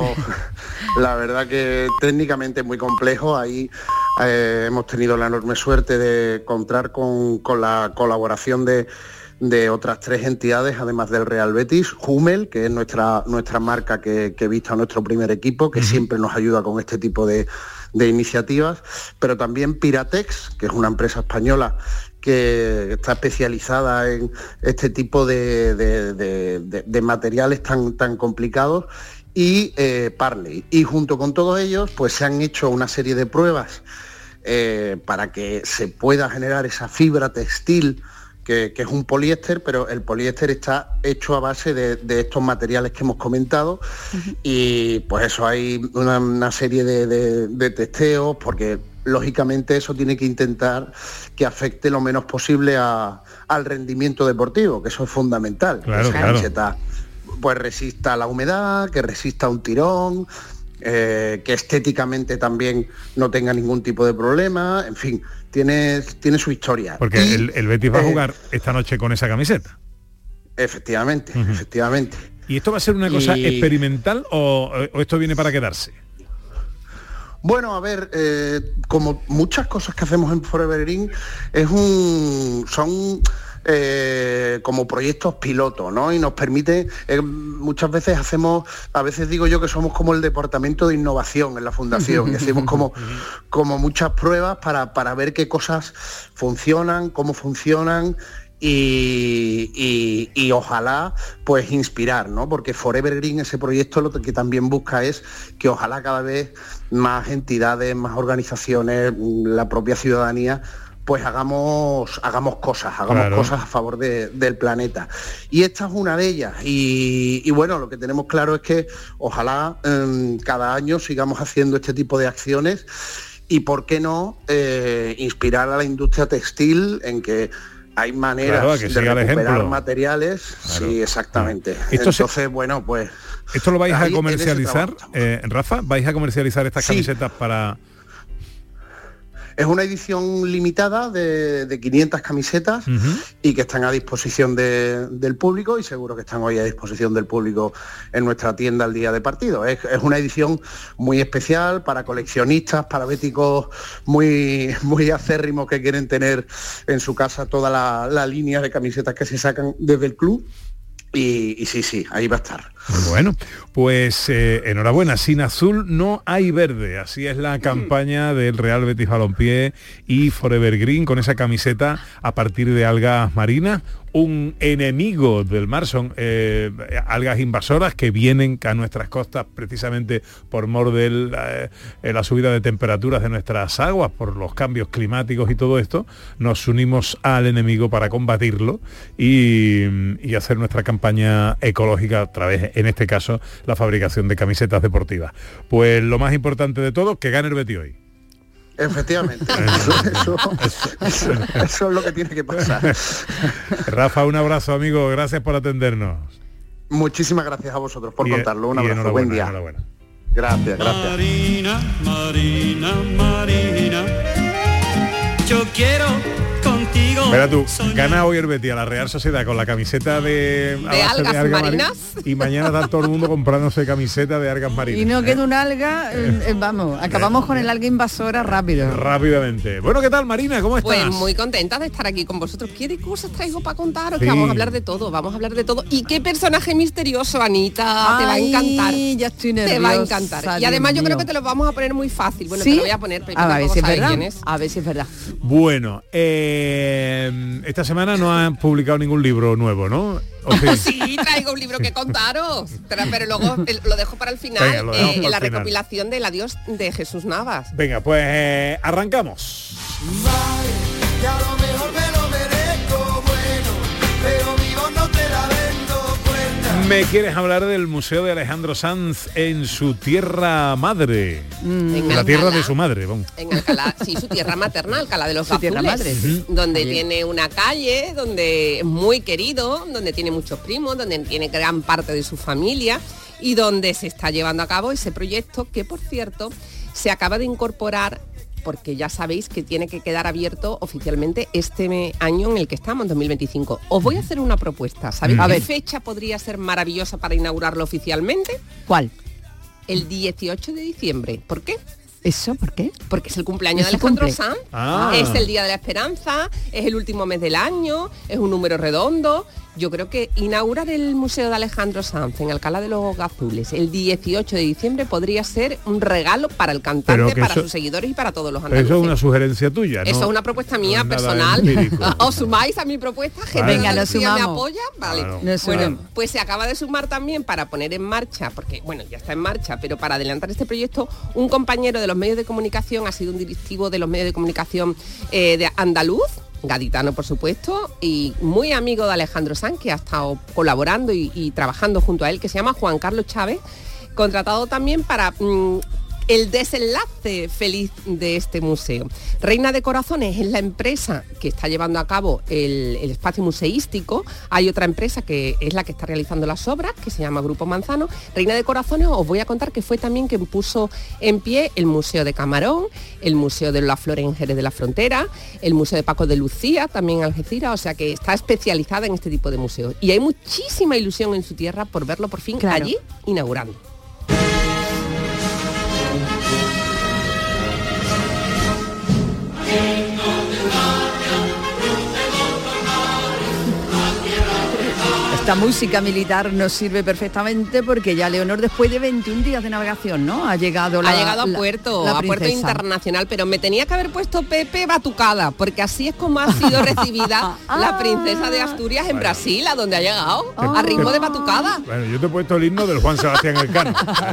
la verdad que técnicamente es muy complejo. Ahí eh, hemos tenido la enorme suerte de contar con, con la colaboración de, de otras tres entidades, además del Real Betis. Hummel, que es nuestra, nuestra marca que, que vista a nuestro primer equipo, que uh-huh. siempre nos ayuda con este tipo de, de iniciativas, pero también Piratex, que es una empresa española que está especializada en este tipo de, de, de, de, de materiales tan, tan complicados, y eh, Parley. Y junto con todos ellos, pues se han hecho una serie de pruebas eh, para que se pueda generar esa fibra textil, que, que es un poliéster, pero el poliéster está hecho a base de, de estos materiales que hemos comentado. Uh-huh. Y pues eso, hay una, una serie de, de, de testeos, porque lógicamente eso tiene que intentar que afecte lo menos posible a, al rendimiento deportivo, que eso es fundamental. Claro, que esa claro. camiseta pues resista la humedad, que resista un tirón, eh, que estéticamente también no tenga ningún tipo de problema, en fin, tiene, tiene su historia. Porque y, el, el Betis va a jugar eh, esta noche con esa camiseta. Efectivamente, uh-huh. efectivamente. ¿Y esto va a ser una cosa y... experimental o, o esto viene para quedarse? Bueno, a ver, eh, como muchas cosas que hacemos en Forever Green, es un, son eh, como proyectos piloto, ¿no? Y nos permite, eh, muchas veces hacemos, a veces digo yo que somos como el departamento de innovación en la fundación, y hacemos como, como muchas pruebas para, para ver qué cosas funcionan, cómo funcionan, Y, y, y ojalá pues inspirar, ¿no? Porque Forever Green, ese proyecto, lo que también busca es que ojalá cada vez más entidades, más organizaciones, la propia ciudadanía, pues hagamos, hagamos cosas, hagamos claro. cosas a favor de, del planeta. Y esta es una de ellas. Y, y bueno, lo que tenemos claro es que ojalá eh, cada año sigamos haciendo este tipo de acciones y, ¿por qué no?, eh, inspirar a la industria textil en que hay maneras claro, que de recuperar materiales. Claro. Sí, exactamente. Esto Entonces, se... bueno, pues... ¿Esto lo vais a comercializar, eh, Rafa? ¿Vais a comercializar estas sí. camisetas para...? Es una edición limitada de, de quinientas camisetas uh-huh. y que están a disposición de, del público, y seguro que están hoy a disposición del público en nuestra tienda el día de partido. Es, es una edición muy especial para coleccionistas, para béticos muy, muy acérrimos que quieren tener en su casa toda la, la línea de camisetas que se sacan desde el club. Y, y sí, sí, ahí va a estar. Bueno, pues eh, enhorabuena. Sin azul no hay verde. Así es la campaña del Real Betis Balompié y Forever Green, con esa camiseta a partir de algas marinas. Un enemigo del mar, son eh, algas invasoras que vienen a nuestras costas precisamente por mor de la, eh, la subida de temperaturas de nuestras aguas, por los cambios climáticos y todo esto. Nos unimos al enemigo para combatirlo y, y hacer nuestra campaña ecológica a través, en este caso, la fabricación de camisetas deportivas. Pues lo más importante de todo, que gane el Betis hoy. Efectivamente, eso, eso, eso, eso es lo que tiene que pasar. Rafa, un abrazo, amigo, gracias por atendernos. Muchísimas gracias a vosotros por Y- contarlo. Un y abrazo, buen día. enhorabuena, Gracias, gracias. Marina, Marina, Marina, yo quiero contigo. Mira tú, gana hoy el Betis a la Real Sociedad con la camiseta de, a De base algas alga marinas. marina, y mañana está todo el mundo comprándose camiseta de algas marinas. Y no ¿eh? queda un alga, eh, eh, vamos, acabamos con el alga invasora rápido. Rápidamente. Bueno, ¿qué tal, Marina? ¿Cómo estás? Pues muy contenta de estar aquí con vosotros. ¿Qué de cosas traigo para contaros? Sí. Que vamos a hablar de todo, vamos a hablar de todo. ¿Y qué personaje misterioso, Anita? Te va a Ay, encantar. ya estoy Te va a nerviosa, encantar. Y Dios además yo creo mío. que te lo vamos a poner muy fácil. Bueno, ¿Sí? te lo voy a poner, pero A ver tampoco si es sabes verdad. quién es. A ver si es verdad. Bueno, eh, esta semana no han publicado ningún libro nuevo, ¿no? ¿O sí? Sí, traigo un libro que contaros, pero, pero luego eh, lo dejo para el final, Venga, lo dejamos eh, para en la el final. recopilación del adiós de Jesús Navas. Venga, pues eh, arrancamos. Que a lo mejor me lo merezco, bueno, pero mi voz no te la vendo puesta. ¿Me quieres hablar del Museo de Alejandro Sanz en su tierra madre? En En la tierra Alcalá. de su madre, vamos. En Alcalá, sí, su tierra materna, Alcalá de los Su tierra Gazules, madre. Ujú. donde Allí. tiene una calle, donde es muy querido, donde tiene muchos primos, donde tiene gran parte de su familia y donde se está llevando a cabo ese proyecto que, por cierto, se acaba de incorporar, porque ya sabéis que tiene que quedar abierto oficialmente este me- año en el que estamos, en dos mil veinticinco. Os voy a hacer una propuesta. ¿Sabéis A qué ver. fecha podría ser maravillosa para inaugurarlo oficialmente? ¿Cuál? El dieciocho de diciembre. ¿Por qué? ¿Eso? ¿Por qué? Porque es el cumpleaños ¿Es de su Alejandro cumple? Sanz, Ah. es el Día de la Esperanza, es el último mes del año, es un número redondo. Yo creo que inaugurar el Museo de Alejandro Sanz en Alcalá de los Gazules el dieciocho de diciembre podría ser un regalo para el Pero cantante, que para eso- sus seguidores y para todos los andaluces. Eso es una sugerencia tuya, ¿no? Eso es una propuesta mía no es nada personal. empírico. ¿Os sumáis a mi propuesta? Gente Vale. de Venga, nos Andalucía me sumamos. apoya. Vale. Claro. Nos Bueno, sumamos. pues se acaba de sumar también para poner en marcha, porque bueno, ya está en marcha, pero para adelantar este proyecto, un compañero de los medios de comunicación, ha sido un directivo de los medios de comunicación eh, de andaluz, gaditano por supuesto, y muy amigo de Alejandro Sanz, que ha estado colaborando y, y trabajando junto a él, que se llama Juan Carlos Chávez, contratado también para mm, el desenlace feliz de este museo. Reina de Corazones es la empresa que está llevando a cabo el, el espacio museístico. Hay otra empresa que es la que está realizando las obras, que se llama Grupo Manzano. Reina de Corazones, os voy a contar que fue también quien puso en pie el Museo de Camarón, el Museo de las Flores en Jerez de la Frontera, el Museo de Paco de Lucía, también en Algeciras, o sea que está especializada en este tipo de museos. Y hay muchísima ilusión en su tierra por verlo por fin Claro. allí inaugurando. Esta música militar nos sirve perfectamente porque ya Leonor, después de veintiún días de navegación, ¿no? Ha llegado la, ha llegado a la- puerto, la a puerto princesa. internacional, pero me tenía que haber puesto Pepe Batucada, porque así es como ha sido recibida la princesa de Asturias en Brasil, a donde ha llegado, a ritmo de batucada. Bueno, yo te he puesto el himno del Juan Sebastián Elcano.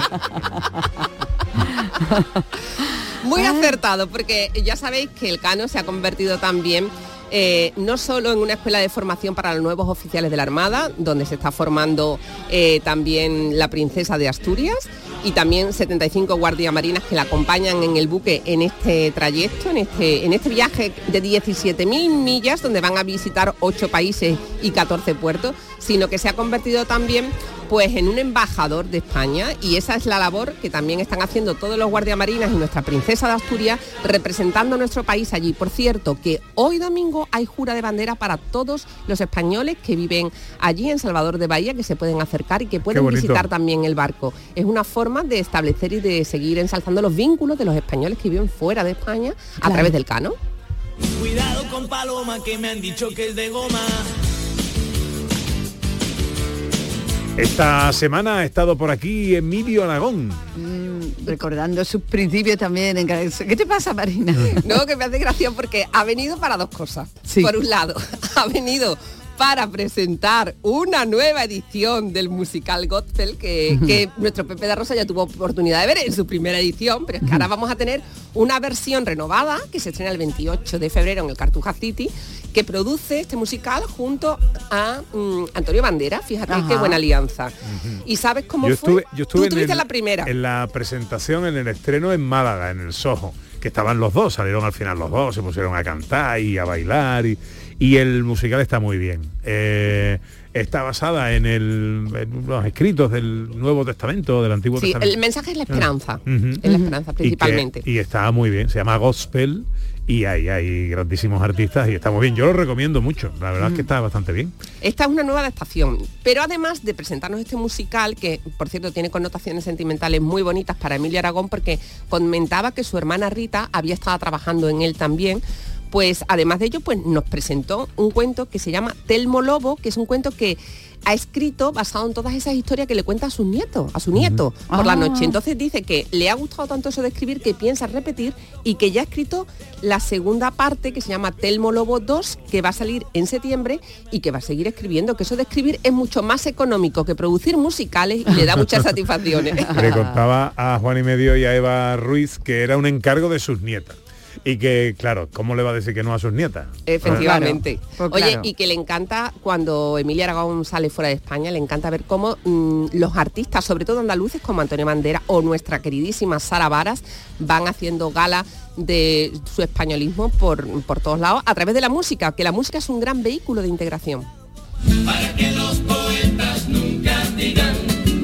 Muy acertado, porque ya sabéis que el Cano se ha convertido también eh, no solo en una escuela de formación para los nuevos oficiales de la Armada, donde se está formando eh, también la princesa de Asturias, y también setenta y cinco guardias marinas que la acompañan en el buque en este trayecto, en este, en este viaje de diecisiete mil millas, donde van a visitar ocho países y catorce puertos, sino que se ha convertido también pues en un embajador de España, y esa es la labor que también están haciendo todos los guardias marinas y nuestra princesa de Asturias representando a nuestro país allí. Por cierto, que hoy domingo hay jura de bandera para todos los españoles que viven allí en Salvador de Bahía, que se pueden acercar y que pueden bonito. visitar también el barco. Es una forma de establecer y de seguir ensalzando los vínculos de los españoles que viven fuera de España a Claro. través del Cano. Cuidado con Paloma, que me han dicho que es de goma. Esta semana ha estado por aquí Emilio Aragón. Mm, recordando sus principios también. En... ¿Qué te pasa, Marina? No, que me hace gracia porque ha venido para dos cosas. Sí. Por un lado, ha venido para presentar una nueva edición del musical Gospel que, que nuestro Pepe de Rosa ya tuvo oportunidad de ver en su primera edición, pero es que ahora vamos a tener una versión renovada que se estrena el veintiocho de febrero en el Cartuja City, que produce este musical junto a mm, Antonio Banderas. Fíjate Ajá. qué buena alianza. ¿Y sabes cómo Yo fue? estuve, yo estuve Tú en, tuviste el- la primera. en la presentación, en el estreno en Málaga, en el Soho. que estaban los dos, salieron al final los dos, se pusieron a cantar y a bailar, y, y el musical está muy bien. Eh, está basada en, el, en los escritos del Nuevo Testamento, del Antiguo Sí, Testamento. el mensaje es la esperanza, Uh-huh. es la esperanza principalmente. Y, que- y está muy bien, se llama Gospel, y hay, hay grandísimos artistas y está muy bien. Yo lo recomiendo mucho, la verdad es que está bastante bien. Esta es una nueva adaptación, pero además de presentarnos este musical, que por cierto tiene connotaciones sentimentales muy bonitas para Emilia Aragón, porque comentaba que su hermana Rita había estado trabajando en él también, pues además de ello pues nos presentó un cuento que se llama Telmo Lobo, que es un cuento que ha escrito basado en todas esas historias que le cuenta a sus nietos, a su nieto, Uh-huh. por la Ah. noche. Entonces dice que le ha gustado tanto eso de escribir que piensa repetir y que ya ha escrito la segunda parte que se llama Telmo Lobo dos, que va a salir en septiembre y que va a seguir escribiendo, que eso de escribir es mucho más económico que producir musicales y le da muchas satisfacciones. Le contaba a Juan y Medio y a Eva Ruiz que era un encargo de sus nietas. Y que, claro, ¿cómo le va a decir que no a sus nietas? Efectivamente. Pues Oye, claro. y que le encanta, cuando Emilia Aragón sale fuera de España, le encanta ver cómo mm, los artistas, sobre todo andaluces como Antonio Bandera o nuestra queridísima Sara Varas, van haciendo gala de su españolismo por, por todos lados a través de la música, que la música es un gran vehículo de integración. Para que los poetas nunca digan,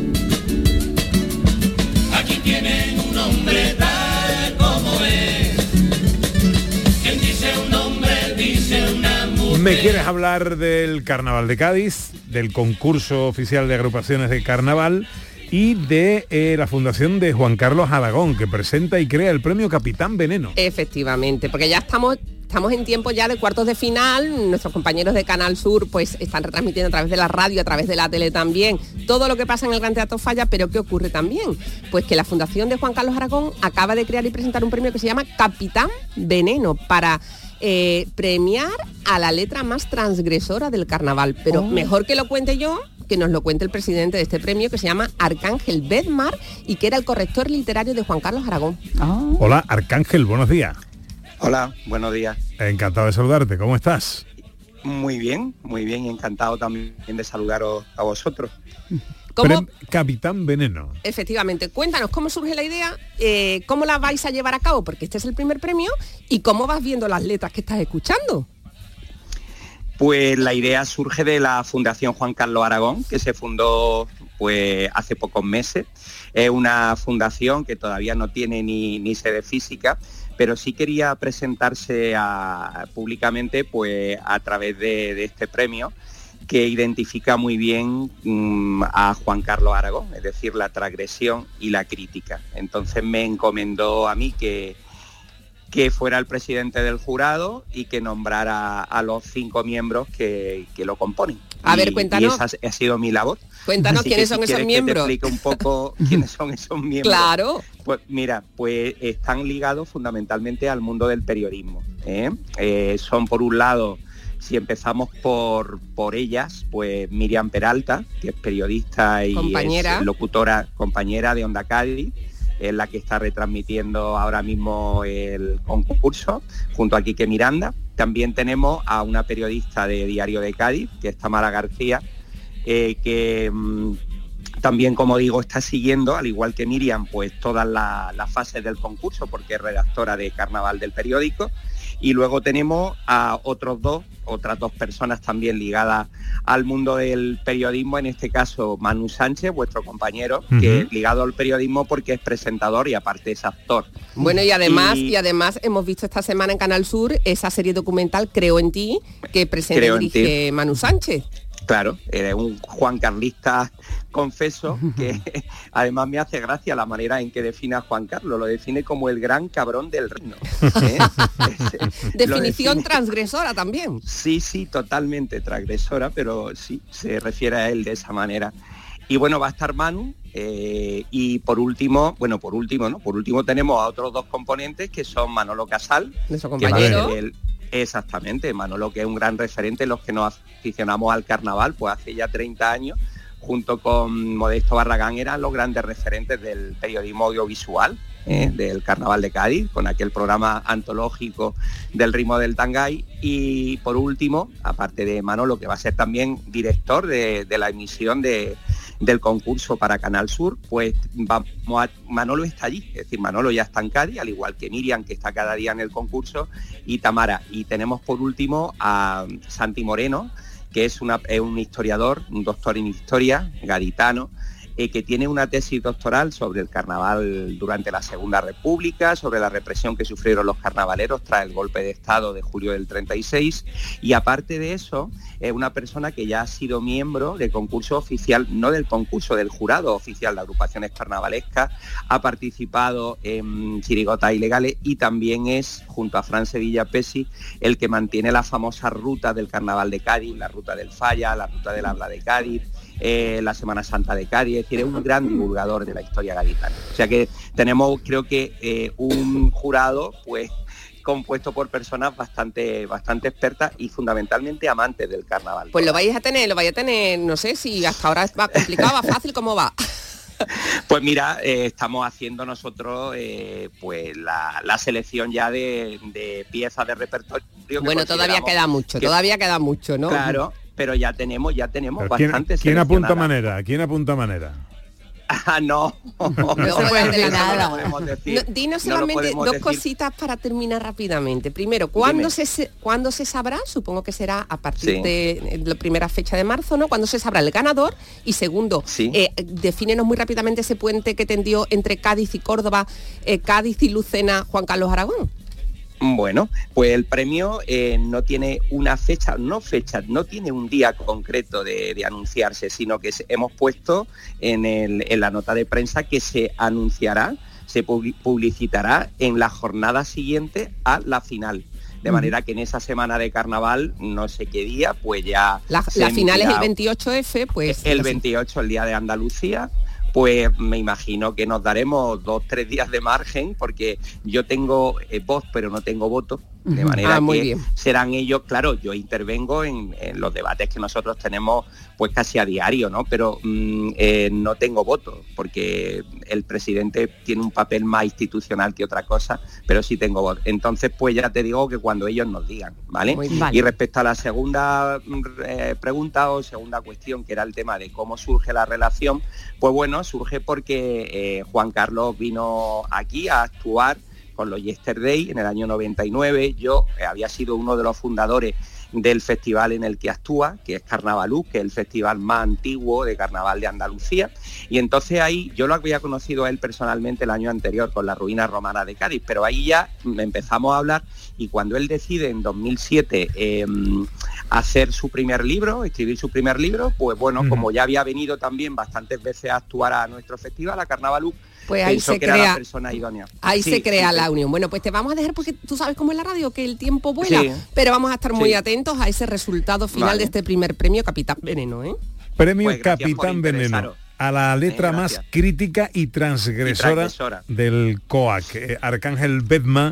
aquí tienen un hombre tal como es. Quien dice un hombre, dice una mujer. ¿Me quieres hablar del Carnaval de Cádiz, del concurso oficial de agrupaciones de carnaval y de eh, la fundación de Juan Carlos Aragón, que presenta y crea el premio Capitán Veneno? Efectivamente, porque ya estamos estamos en tiempo ya de cuartos de final. Nuestros compañeros de Canal Sur pues están retransmitiendo a través de la radio, a través de la tele también, todo lo que pasa en el Gran Teatro Falla. Pero ¿qué ocurre también? Pues que la Fundación de Juan Carlos Aragón acaba de crear y presentar un premio que se llama Capitán Veneno para eh, premiar a la letra más transgresora del carnaval. Pero Oh. mejor que lo cuente yo, que nos lo cuente el presidente de este premio, que se llama Arcángel Bedmar y que era el corrector literario de Juan Carlos Aragón. Hola, Arcángel, buenos días. Hola, buenos días. Encantado de saludarte, ¿cómo estás? Muy bien, muy bien, encantado también de saludaros a vosotros. ¿Cómo? Pre- Capitán Veneno. Efectivamente, cuéntanos cómo surge la idea, eh, cómo la vais a llevar a cabo, porque este es el primer premio, y cómo vas viendo las letras que estás escuchando. Pues la idea surge de la Fundación Juan Carlos Aragón, que se fundó pues hace pocos meses. Es una fundación que todavía no tiene ni, ni sede física, pero sí quería presentarse a- públicamente pues a través de, de este premio, que identifica muy bien mm, a Juan Carlos Aragón, es decir, la transgresión y la crítica. Entonces me encomendó a mí que, que fuera el presidente del jurado y que nombrara a los cinco miembros que, que lo componen. A Y- ver, cuéntanos. Y esa ha sido mi labor. Cuéntanos Así quiénes que son si esos quieres miembros. Que te explique un poco quiénes son esos miembros. Claro. Pues mira, pues están ligados fundamentalmente al mundo del periodismo. ¿eh? Eh, son por un lado, si empezamos por, por ellas, pues Miriam Peralta, que es periodista y Compañera. es locutora, compañera de Onda Cádiz, es la que está retransmitiendo ahora mismo el concurso, junto a Quique Miranda. También tenemos a una periodista de Diario de Cádiz, que es Tamara García, eh, que mm, también, como digo, está siguiendo, al igual que Miriam, pues todas la- las fases del concurso, porque es redactora de Carnaval del periódico. Y luego tenemos a otros dos, otras dos personas también ligadas al mundo del periodismo, en este caso Manu Sánchez, vuestro compañero, Ujú. que es ligado al periodismo porque es presentador y aparte es actor. Bueno, y además, Y- y además hemos visto esta semana en Canal Sur esa serie documental Creo en ti, que presenta Creo y en ti. dirige Manu Sánchez. Claro, eres un Juan Carlista confeso, que además me hace gracia la manera en que define a Juan Carlos, lo define como el gran cabrón del reino. ¿eh? Definición define- transgresora también. Sí, sí, totalmente transgresora, pero sí, se refiere a él de esa manera. Y bueno, va a estar Manu, eh, y por último, bueno, por último, ¿no? Por último tenemos a otros dos componentes que son Manolo Casal, nuestro que va a compañero. ser el- exactamente, Manolo, que es un gran referente, los que nos aficionamos al carnaval, pues hace ya treinta años, junto con Modesto Barragán, eran los grandes referentes del periodismo audiovisual, ¿eh? del Carnaval de Cádiz, con aquel programa antológico del ritmo del Tangay. Y por último, aparte de Manolo, que va a ser también director de, de la emisión de del concurso para Canal Sur, pues vamos a, Manolo está allí, es decir, Manolo ya está en Cádiz, al igual que Miriam, que está cada día en el concurso, y Tamara. Y tenemos por último a Santi Moreno, que es, una, es un historiador, un doctor en historia, gaditano, eh, que tiene una tesis doctoral sobre el carnaval durante la Segunda República, sobre la represión que sufrieron los carnavaleros tras el golpe de Estado de julio del treinta y seis, y aparte de eso, es una persona que ya ha sido miembro del concurso oficial, no del concurso, del jurado oficial de agrupaciones carnavalescas, ha participado en chirigotas ilegales y también es, junto a Fran Sevilla Pesi, el que mantiene la famosa ruta del carnaval de Cádiz, la ruta del Falla, la ruta del Habla de Cádiz, eh, la Semana Santa de Cádiz, es decir, es un gran divulgador de la historia gaditana. O sea que tenemos, creo que, eh, un jurado, pues, compuesto por personas bastante bastante expertas y fundamentalmente amantes del carnaval. Pues lo vais a tener, lo vais a tener, no sé si hasta ahora va complicado, va fácil, ¿cómo va? Pues mira, eh, estamos haciendo nosotros eh, pues la, la selección ya de, de piezas de repertorio. Bueno, todavía queda mucho, que, todavía queda mucho, ¿no? Claro, pero ya tenemos, ya tenemos ¿quién, bastante. ¿Quién apunta manera? ¿Quién apunta manera? Ah, no. No, no se puede decir nada. No no, dinos solamente no dos decir. cositas para terminar rápidamente. Primero, ¿cuándo se, ¿cuándo se sabrá? Supongo que será a partir sí. de la primera fecha de marzo, ¿no? ¿Cuándo se sabrá el ganador? Y segundo, sí. eh, defínenos muy rápidamente ese puente que tendió entre Cádiz y Córdoba, eh, Cádiz y Lucena, Juan Carlos Aragón. Bueno, pues el premio eh, no tiene una fecha, no fecha, no tiene un día concreto de, de anunciarse, sino que se, hemos puesto en, el, en la nota de prensa que se anunciará, se publicitará en la jornada siguiente a la final. De manera que en esa semana de carnaval, no sé qué día, pues ya... La, la final es el veintiocho efe, pues... El veintiocho, el día de Andalucía. Pues me imagino que nos daremos dos, tres días de margen, porque yo tengo eh, voz, pero no tengo voto, de manera ah, muy que bien. serán ellos, claro, yo intervengo en, en los debates que nosotros tenemos pues casi a diario, ¿no? Pero mmm, eh, no tengo voto, porque el presidente tiene un papel más institucional que otra cosa, pero sí tengo voto. Entonces, pues ya te digo que cuando ellos nos digan, ¿vale? vale. Y respecto a la segunda eh, pregunta o segunda cuestión, que era el tema de cómo surge la relación, pues bueno, surge porque eh, Juan Carlos vino aquí a actuar con los Yesterday en el año noventa y nueve. Yo eh, había sido uno de los fundadores del festival en el que actúa, que es Carnavalú, que es el festival más antiguo de carnaval de Andalucía, y entonces ahí yo lo había conocido a él personalmente el año anterior con la ruina romana de Cádiz, pero ahí ya empezamos a hablar, y cuando él decide en dos mil siete eh, hacer su primer libro, escribir su primer libro, pues bueno, uh-huh. como ya había venido también bastantes veces a actuar a nuestro festival, a Carnavalú, pues ahí se que crea era la persona idónea. Ahí sí, se crea sí, la sí. unión. Bueno, pues te vamos a dejar porque tú sabes cómo es la radio, que el tiempo vuela, sí. pero vamos a estar muy sí. atentos a ese resultado final vale. de este primer premio Capitán Veneno, ¿eh? Premio pues Capitán Veneno, a la letra sí, más crítica y transgresora, y transgresora. del C O A C. Arcángel Bedma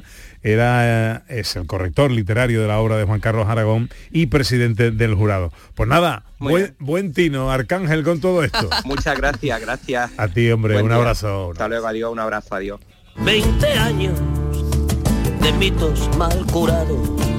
era, es el corrector literario de la obra de Juan Carlos Aragón y presidente del jurado. Pues nada, buen, buen tino, Arcángel, con todo esto. Muchas gracias, gracias. A ti, hombre, buen un día. abrazo. Hasta luego, adiós, un abrazo, adiós. veinte años de mitos mal curados,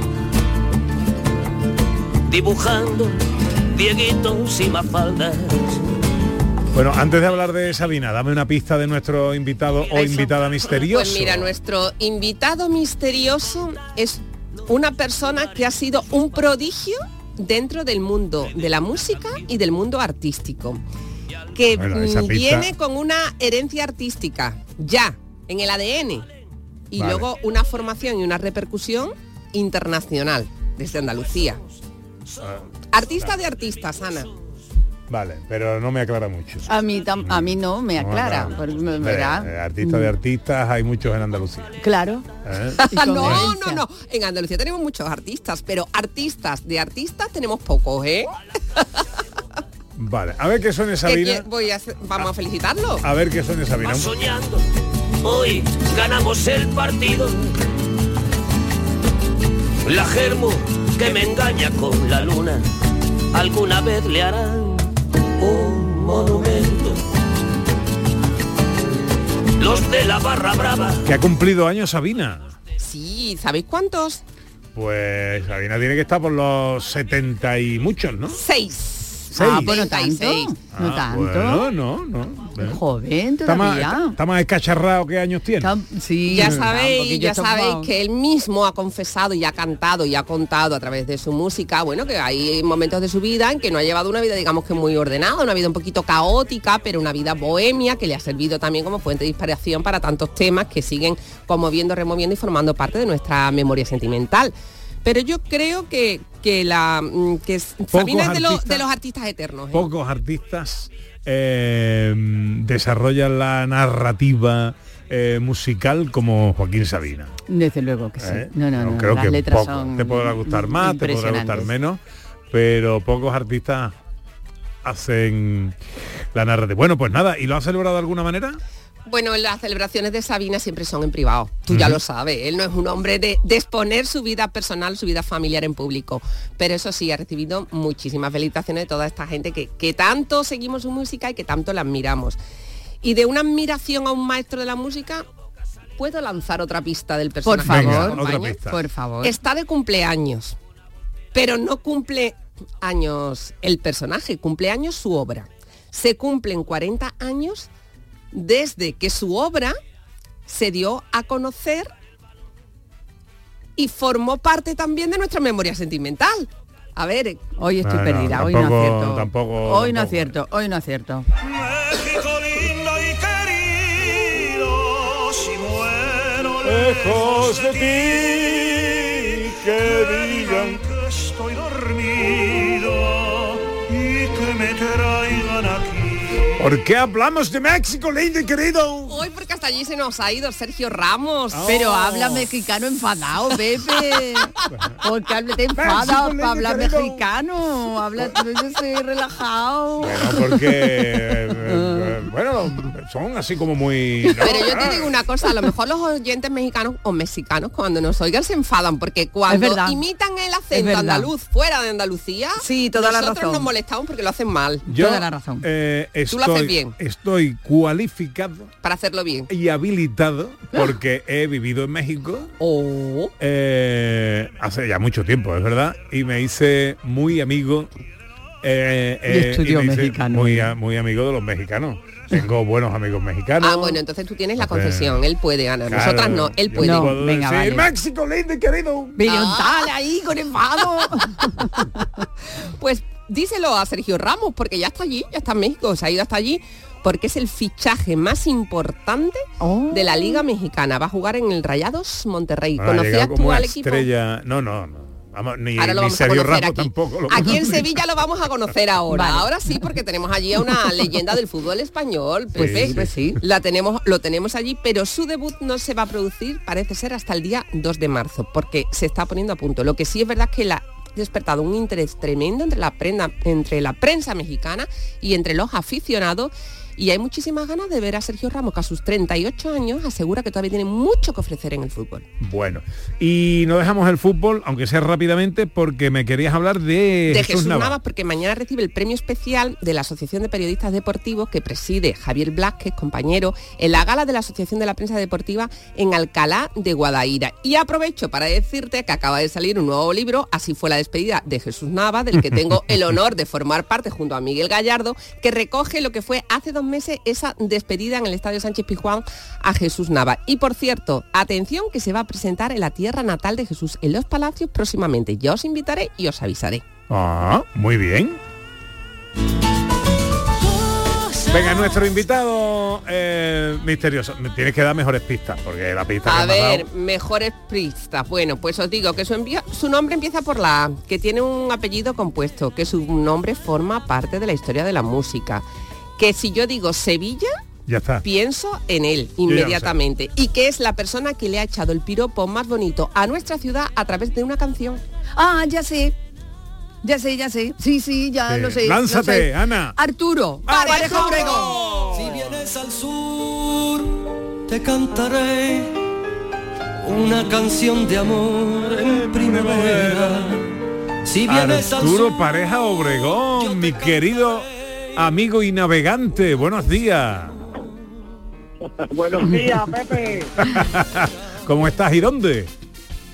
dibujando dieguitos y mafaldas. Bueno, antes de hablar de Sabina, dame una pista de nuestro invitado o invitada misterioso. Pues mira, nuestro invitado misterioso es una persona que ha sido un prodigio dentro del mundo de la música y del mundo artístico, que bueno, pista... viene con una herencia artística, ya, en el A D N, y vale. luego una formación y una repercusión internacional, desde Andalucía. Uh, Artista de artistas, Ana. Vale, pero no me aclara mucho. A mí tam, a mí no me aclara. No, no. Me, ¿verdad? Eh, artistas de artistas hay muchos en Andalucía. Claro. ¿Eh? no, no, no. En Andalucía tenemos muchos artistas, pero artistas de artistas tenemos pocos, ¿eh? Vale, a ver qué suene Sabina. Voy a hacer, vamos a felicitarlo. A ver qué suene Sabina. Va soñando, hoy ganamos el partido. La germo que me engaña con la luna, alguna vez le harán un monumento. Los de la barra brava. Que ha cumplido años Sabina. Sí, ¿sabéis cuántos? Pues Sabina tiene que estar por los setenta y muchos, ¿no? Seis. seis. Ah, pues no tanto. No Ah, tanto. Bueno, no, no. Joven Está más, todavía. está- está más escacharrado que años tiene. Sí, ya un sabéis, poquillo ya estofado. sabéis que él mismo ha confesado y ha cantado y ha contado a través de su música, bueno, que hay momentos de su vida en que no ha llevado una vida, digamos que muy ordenada, una vida un poquito caótica, pero una vida bohemia que le ha servido también como fuente de inspiración para tantos temas que siguen conmoviendo, removiendo y formando parte de nuestra memoria sentimental. Pero yo creo que, que la mm, que Sabina es de, los, artistas- de los artistas eternos. ¿eh? Pocos artistas eh, desarrollan la narrativa eh, musical como Joaquín Sabina. Desde luego que sí. ¿eh? No, no, no. Creo las que letras poco. son Te podrá gustar más, te podrá gustar impresionantes. menos, pero pocos artistas hacen la narrativa. Bueno, pues nada, ¿y lo ha celebrado de alguna manera? Bueno, las celebraciones de Sabina siempre son en privado, tú ya Ujú. lo sabes, él no es un hombre de, de exponer su vida personal, su vida familiar en público, pero eso sí, ha recibido muchísimas felicitaciones de toda esta gente que, que tanto seguimos su música y que tanto la admiramos. Y de una admiración a un maestro de la música, ¿puedo lanzar otra pista del Por personaje? favor, que nos acompaña? por favor. Está de cumpleaños, pero no cumple años el personaje, cumple años su obra. Se cumplen cuarenta años desde que su obra se dio a conocer y formó parte también de nuestra memoria sentimental. A ver, hoy estoy Bueno, perdida, hoy tampoco- no acierto. tampoco- hoy no tampoco. acierto, hoy no acierto. México lindo y querido, si muero lejos de ti, que digan que estoy dormido y que me traigan aquí. ¿Por qué hablamos de México, lindo y querido? hoy porque hasta allí se nos ha ido Sergio Ramos. Pero habla mexicano enfadado, Pepe. Porque habla te enfadas México, para hablar querido. mexicano. Habla tú, yo soy relajado. Bueno, porque eh, eh, bueno, son así como muy. ¿no? Pero yo te digo una cosa, a lo mejor los oyentes mexicanos o mexicanos cuando nos oigan se enfadan porque Es cuando verdad. imitan el Es acento verdad. andaluz fuera de Andalucía, Sí, toda la nosotros razón. nos molestamos porque lo hacen mal. Yo, Toda la razón. eh, Tú lo haces estoy, bien. estoy cualificado Para hacerlo bien. y habilitado porque he vivido en México Oh. eh, hace ya mucho tiempo, es verdad, y me hice muy amigo eh, Y estudió me hice mexicano. muy, a- muy amigo de los mexicanos. Tengo buenos amigos mexicanos. Ah, bueno, entonces tú tienes la Entonces, concesión. Él puede, Ana. claro, Nosotras no, él yo puede. No, puedo venga, decir, vale. México, lindo y querido. Pero Ah. dale ahí con enfado. Pues díselo a Sergio Ramos, porque ya está allí, ya está en México, se ha ido hasta allí, porque es el fichaje más importante Oh. de la Liga Mexicana. Va a jugar en el Rayados Monterrey. Ah, ha ¿Conocías llegado como tú una al equipo? estrella. No, no, no. Vamos, ni, Ahora lo ni vamos a Sergio conocer Ramos aquí. tampoco. Lo Aquí en conoce. Sevilla lo vamos a conocer ahora. Vale. Ahora sí, porque tenemos allí a una leyenda del fútbol español. Pues Pepe. sí, pues sí. La tenemos, lo tenemos allí, pero su debut no se va a producir, parece ser, hasta el día dos de marzo, porque se está poniendo a punto. Lo que sí es verdad es que la ha despertado un interés tremendo entre la prensa, entre la prensa mexicana y entre los aficionados. Y hay muchísimas ganas de ver a Sergio Ramos, que a sus treinta y ocho años asegura que todavía tiene mucho que ofrecer en el fútbol. Bueno, y no dejamos el fútbol, aunque sea rápidamente, porque me querías hablar de, de Jesús Navas, porque mañana recibe el premio especial de la Asociación de Periodistas Deportivos que preside Javier Blázquez, compañero, en la gala de la Asociación de la Prensa Deportiva en Alcalá de Guadaira. Y aprovecho para decirte que acaba de salir un nuevo libro, Así fue la despedida de Jesús Navas, del que tengo el honor de formar parte junto a Miguel Gallardo, que recoge lo que fue hace dos meses esa despedida en el Estadio Sánchez Pizjuán a Jesús Navas. Y por cierto, atención que se va a presentar en la tierra natal de Jesús, en Los Palacios, próximamente. Ya os invitaré y os avisaré. Ah, muy bien. Venga, nuestro invitado eh, misterioso. Me tienes que dar mejores pistas, porque la pista que A me has ver, dado- mejores pistas. Bueno, pues os digo que su, envío- su nombre empieza por la A, que tiene un apellido compuesto, que su nombre forma parte de la historia de la música. Que si yo digo Sevilla, ya está. pienso en él ya lo inmediatamente. Y que es la persona que le ha echado el piropo más bonito a nuestra ciudad a través de una canción. Ah, ya sé. Ya sé, ya sé. Sí, sí, ya Sí. lo sé. Lánzate, lo sé. Ana. Arturo. Pareja Obregón. Si vienes al sur, te cantaré una canción de amor en primavera. Si vienes al Arturo sur, Pareja Obregón, mi querido amigo y navegante. Buenos días. Buenos días, Pepe. ¿Cómo estás y dónde?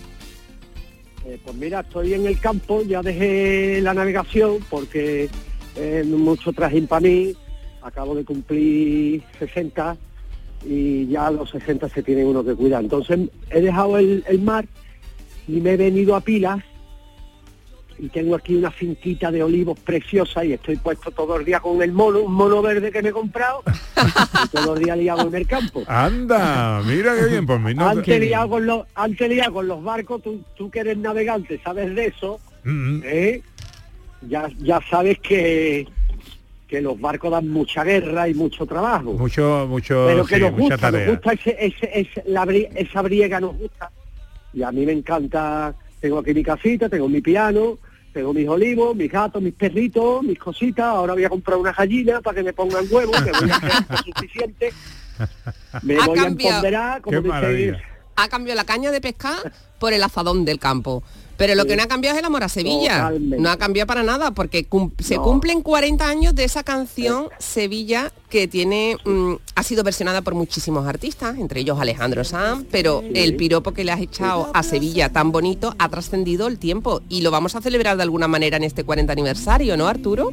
Eh, pues mira, estoy en el campo, ya dejé la navegación porque eh, mucho trajín para mí, acabo de cumplir sesenta y ya a los sesenta se tiene uno que cuidar. Entonces he dejado el, el mar y me he venido a Pilas y tengo aquí una finquita de olivos preciosa y estoy puesto todo el día con el mono, un mono verde que me he comprado y todo el día liado en el campo. Anda, mira qué bien, por mí no. Antes liado con los, antes liado con los barcos, tú, tú que eres navegante, sabes de eso, mm-hmm. ¿eh? ya, ya sabes que que los barcos dan mucha guerra y mucho trabajo. Mucho, mucho, pero que sí, nos mucha gusta, tarea. nos gusta ese, ese, ese, la, esa briega nos gusta. Y a mí me encanta, tengo aquí mi casita, tengo mi piano, tengo mis olivos, mis gatos, mis perritos, mis cositas. Ahora voy a comprar una gallina para que me pongan huevos, que voy a hacer suficiente. Me ha voy cambiado. a empoderar, como dice. Ha cambiado la caña de pescar por el azadón del campo. Pero lo que no ha cambiado es el amor a Sevilla. Totalmente. No ha cambiado para nada, porque cum- se No. cumplen cuarenta años de esa canción Sevilla que tiene mm, ha sido versionada por muchísimos artistas, entre ellos Alejandro Sanz, pero Sí. el piropo que le has echado a Sevilla tan bonito ha trascendido el tiempo y lo vamos a celebrar de alguna manera en este cuarenta aniversario, ¿no, Arturo?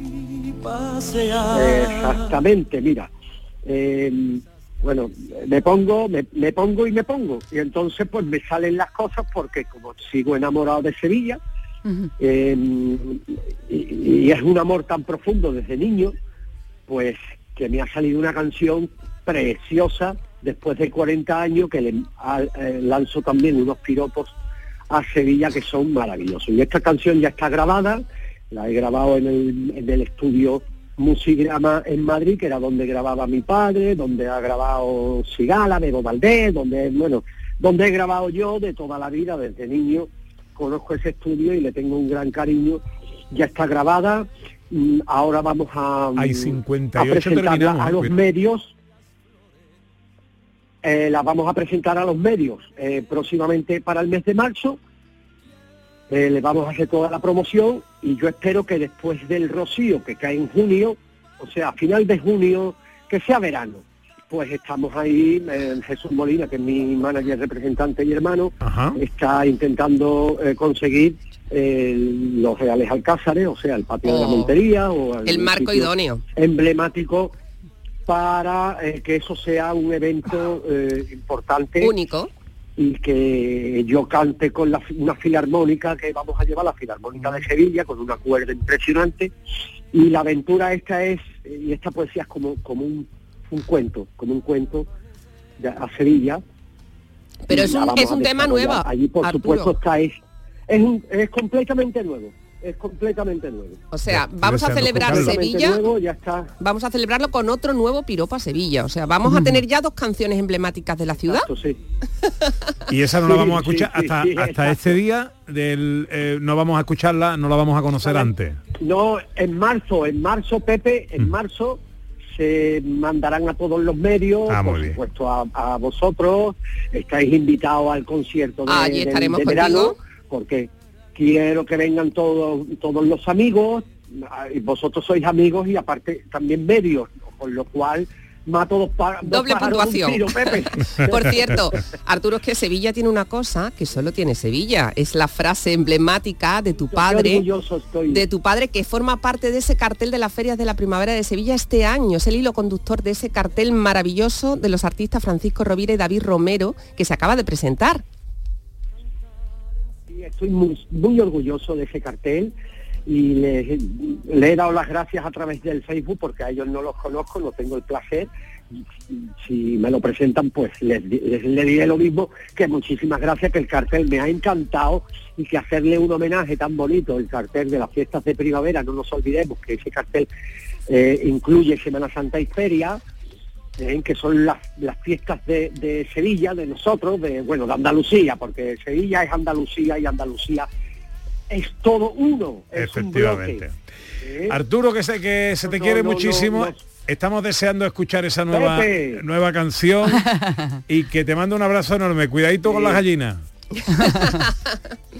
Exactamente, mira. Eh, bueno, me pongo, me, me pongo y me pongo. Y entonces pues me salen las cosas porque como sigo enamorado de Sevilla, uh-huh. eh, y, y es un amor tan profundo desde niño, pues que me ha salido una canción preciosa después de cuarenta años que le a, eh, lanzo también unos piropos a Sevilla que son maravillosos. Y esta canción ya está grabada, la he grabado en el, en el estudio Musigrama en Madrid, que era donde grababa mi padre, donde ha grabado Sigala, Bebo Valdés, donde, bueno, donde he grabado yo de toda la vida, desde niño. Conozco ese estudio y le tengo un gran cariño. Ya está grabada, ahora vamos a, Hay cincuenta y ocho a presentarla terminamos, a los cuidado. medios. Eh, la vamos a presentar a los medios eh, próximamente para el mes de marzo. Eh, le vamos a hacer toda la promoción y yo espero que después del Rocío, que cae en junio, o sea, a final de junio, que sea verano, pues estamos ahí, eh, Jesús Molina, que es mi manager, representante y hermano, Ajá. está intentando eh, conseguir eh, los Reales Alcázares, o sea, el patio oh, de la Montería, o el marco idóneo emblemático para eh, que eso sea un evento eh, importante, único, y que yo cante con la, una filarmónica que vamos a llevar, la Filarmónica de Sevilla, con una cuerda impresionante, y la aventura esta es, y esta poesía es como, como un, un cuento, como un cuento de, a Sevilla. Pero es un, es un tema nuevo. Allí, por Arturo. supuesto, está, es, es, un, es completamente nuevo. Es completamente nuevo. O sea, vamos a celebrar Sevilla, nuevo, ya está. Vamos a celebrarlo con otro nuevo piropo a Sevilla. O sea, vamos mm. a tener ya dos canciones emblemáticas de la ciudad. Exacto, sí. Y esa no sí, la vamos a escuchar sí, hasta, sí, sí, hasta este día, del, eh, no vamos a escucharla, no la vamos a conocer no, antes. No, en marzo, en marzo, Pepe, en mm. marzo se mandarán a todos los medios, ah, por bien. supuesto a, a vosotros, estáis invitados al concierto de, ah, allí estaremos de, de verano, porque quiero que vengan todos todos los amigos, y vosotros sois amigos y aparte también medios, con lo cual mato dos, pa dos doble puntuación. Tiro, Pepe. Por cierto, Arturo, es que Sevilla tiene una cosa que solo tiene Sevilla, es la frase emblemática de tu padre, de tu padre que forma parte de ese cartel de las ferias de la primavera de Sevilla este año, es el hilo conductor de ese cartel maravilloso de los artistas Francisco Rovira y David Romero que se acaba de presentar. Estoy muy, muy orgulloso de ese cartel y le, le he dado las gracias a través del Facebook porque a ellos no los conozco, no tengo el placer. Si me lo presentan, pues les, les, les diré lo mismo, que muchísimas gracias, que el cartel me ha encantado y que hacerle un homenaje tan bonito, el cartel de las fiestas de primavera, no nos olvidemos que ese cartel eh, incluye Semana Santa y Feria, Eh, que son las, las fiestas de, de Sevilla, de nosotros, de bueno, de Andalucía, porque Sevilla es Andalucía y Andalucía es todo uno, es efectivamente. Un bloque. ¿Eh? Arturo, que sé que se te no, quiere no, muchísimo. No, no. Estamos deseando escuchar esa nueva Pepe. nueva canción y que te mando un abrazo enorme. Cuidadito sí. con las gallinas.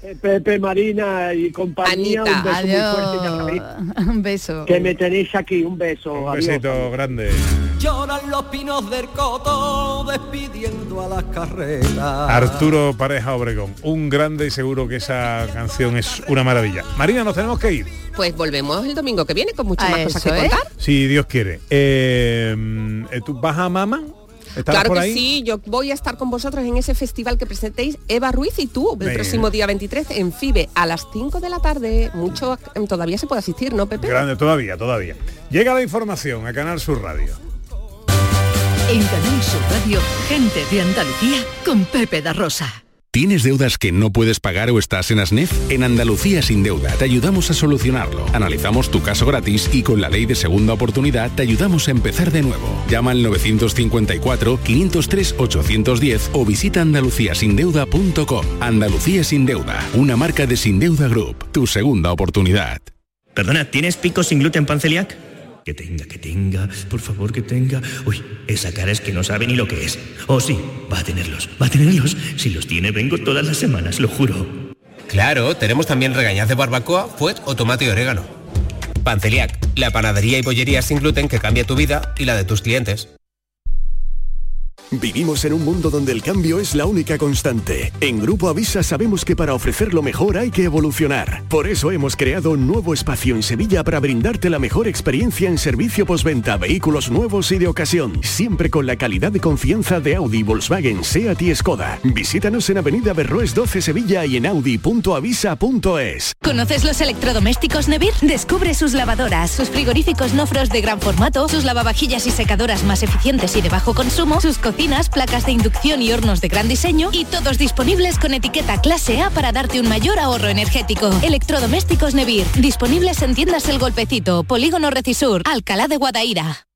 Pepe, Marina y compañía. Anita, un beso adiós. muy fuerte, ya sabéis. Un beso. Que me tenéis aquí, un beso. Un adiós. besito grande. Lloran los pinos del coto despidiendo a las carreras. Arturo Pareja Obregón, un grande y seguro que esa canción es una maravilla. Marina, nos tenemos que ir. Pues volvemos el domingo que viene con muchas A más eso, cosas que ¿eh? contar. Si Dios quiere. Eh, ¿Tú vas a Mama? ¿Estarás Claro por que ahí? sí, yo voy a estar con vosotros en ese festival que presentéis Eva Ruiz y tú el Venga. próximo día veintitrés en FIBE a las cinco de la tarde. Mucho todavía se puede asistir, ¿no, Pepe? Grande, todavía, todavía. Llega la información a Canal Sur Radio. En Canal Sur Radio, gente de Andalucía con Pepe da Rosa. ¿Tienes deudas que no puedes pagar o estás en ASNEF? En Andalucía sin deuda te ayudamos a solucionarlo. Analizamos tu caso gratis y con la ley de segunda oportunidad te ayudamos a empezar de nuevo. Llama al nueve cinco cuatro, cinco cero tres, ocho uno cero o visita andalucía sin deuda punto com. Andalucía sin deuda, una marca de Sin Deuda Group. Tu segunda oportunidad. Perdona, ¿tienes picos sin gluten pan celiac? Que tenga, que tenga, por favor que tenga. Uy, esa cara es que no sabe ni lo que es. Oh sí, va a tenerlos, va a tenerlos. Si los tiene vengo todas las semanas, lo juro. Claro, tenemos también regañaz de barbacoa, fuet o tomate y orégano. Panceliac, la panadería y bollería sin gluten que cambia tu vida y la de tus clientes. Vivimos en un mundo donde el cambio es la única constante. En Grupo Avisa sabemos que para ofrecer lo mejor hay que evolucionar. Por eso hemos creado un nuevo espacio en Sevilla para brindarte la mejor experiencia en servicio postventa, vehículos nuevos y de ocasión, siempre con la calidad de confianza de Audi, Volkswagen, SEAT y Skoda. Visítanos en Avenida Berroes doce Sevilla y en audi punto avisa punto es. ¿Conoces los electrodomésticos Nevir? Descubre sus lavadoras, sus frigoríficos no frost de gran formato, sus lavavajillas y secadoras más eficientes y de bajo consumo, sus cocinas, placas de inducción y hornos de gran diseño, y todos disponibles con etiqueta clase A para darte un mayor ahorro energético. Electrodomésticos Nevir, disponibles en tiendas El Golpecito, Polígono Recisur, Alcalá de Guadaira.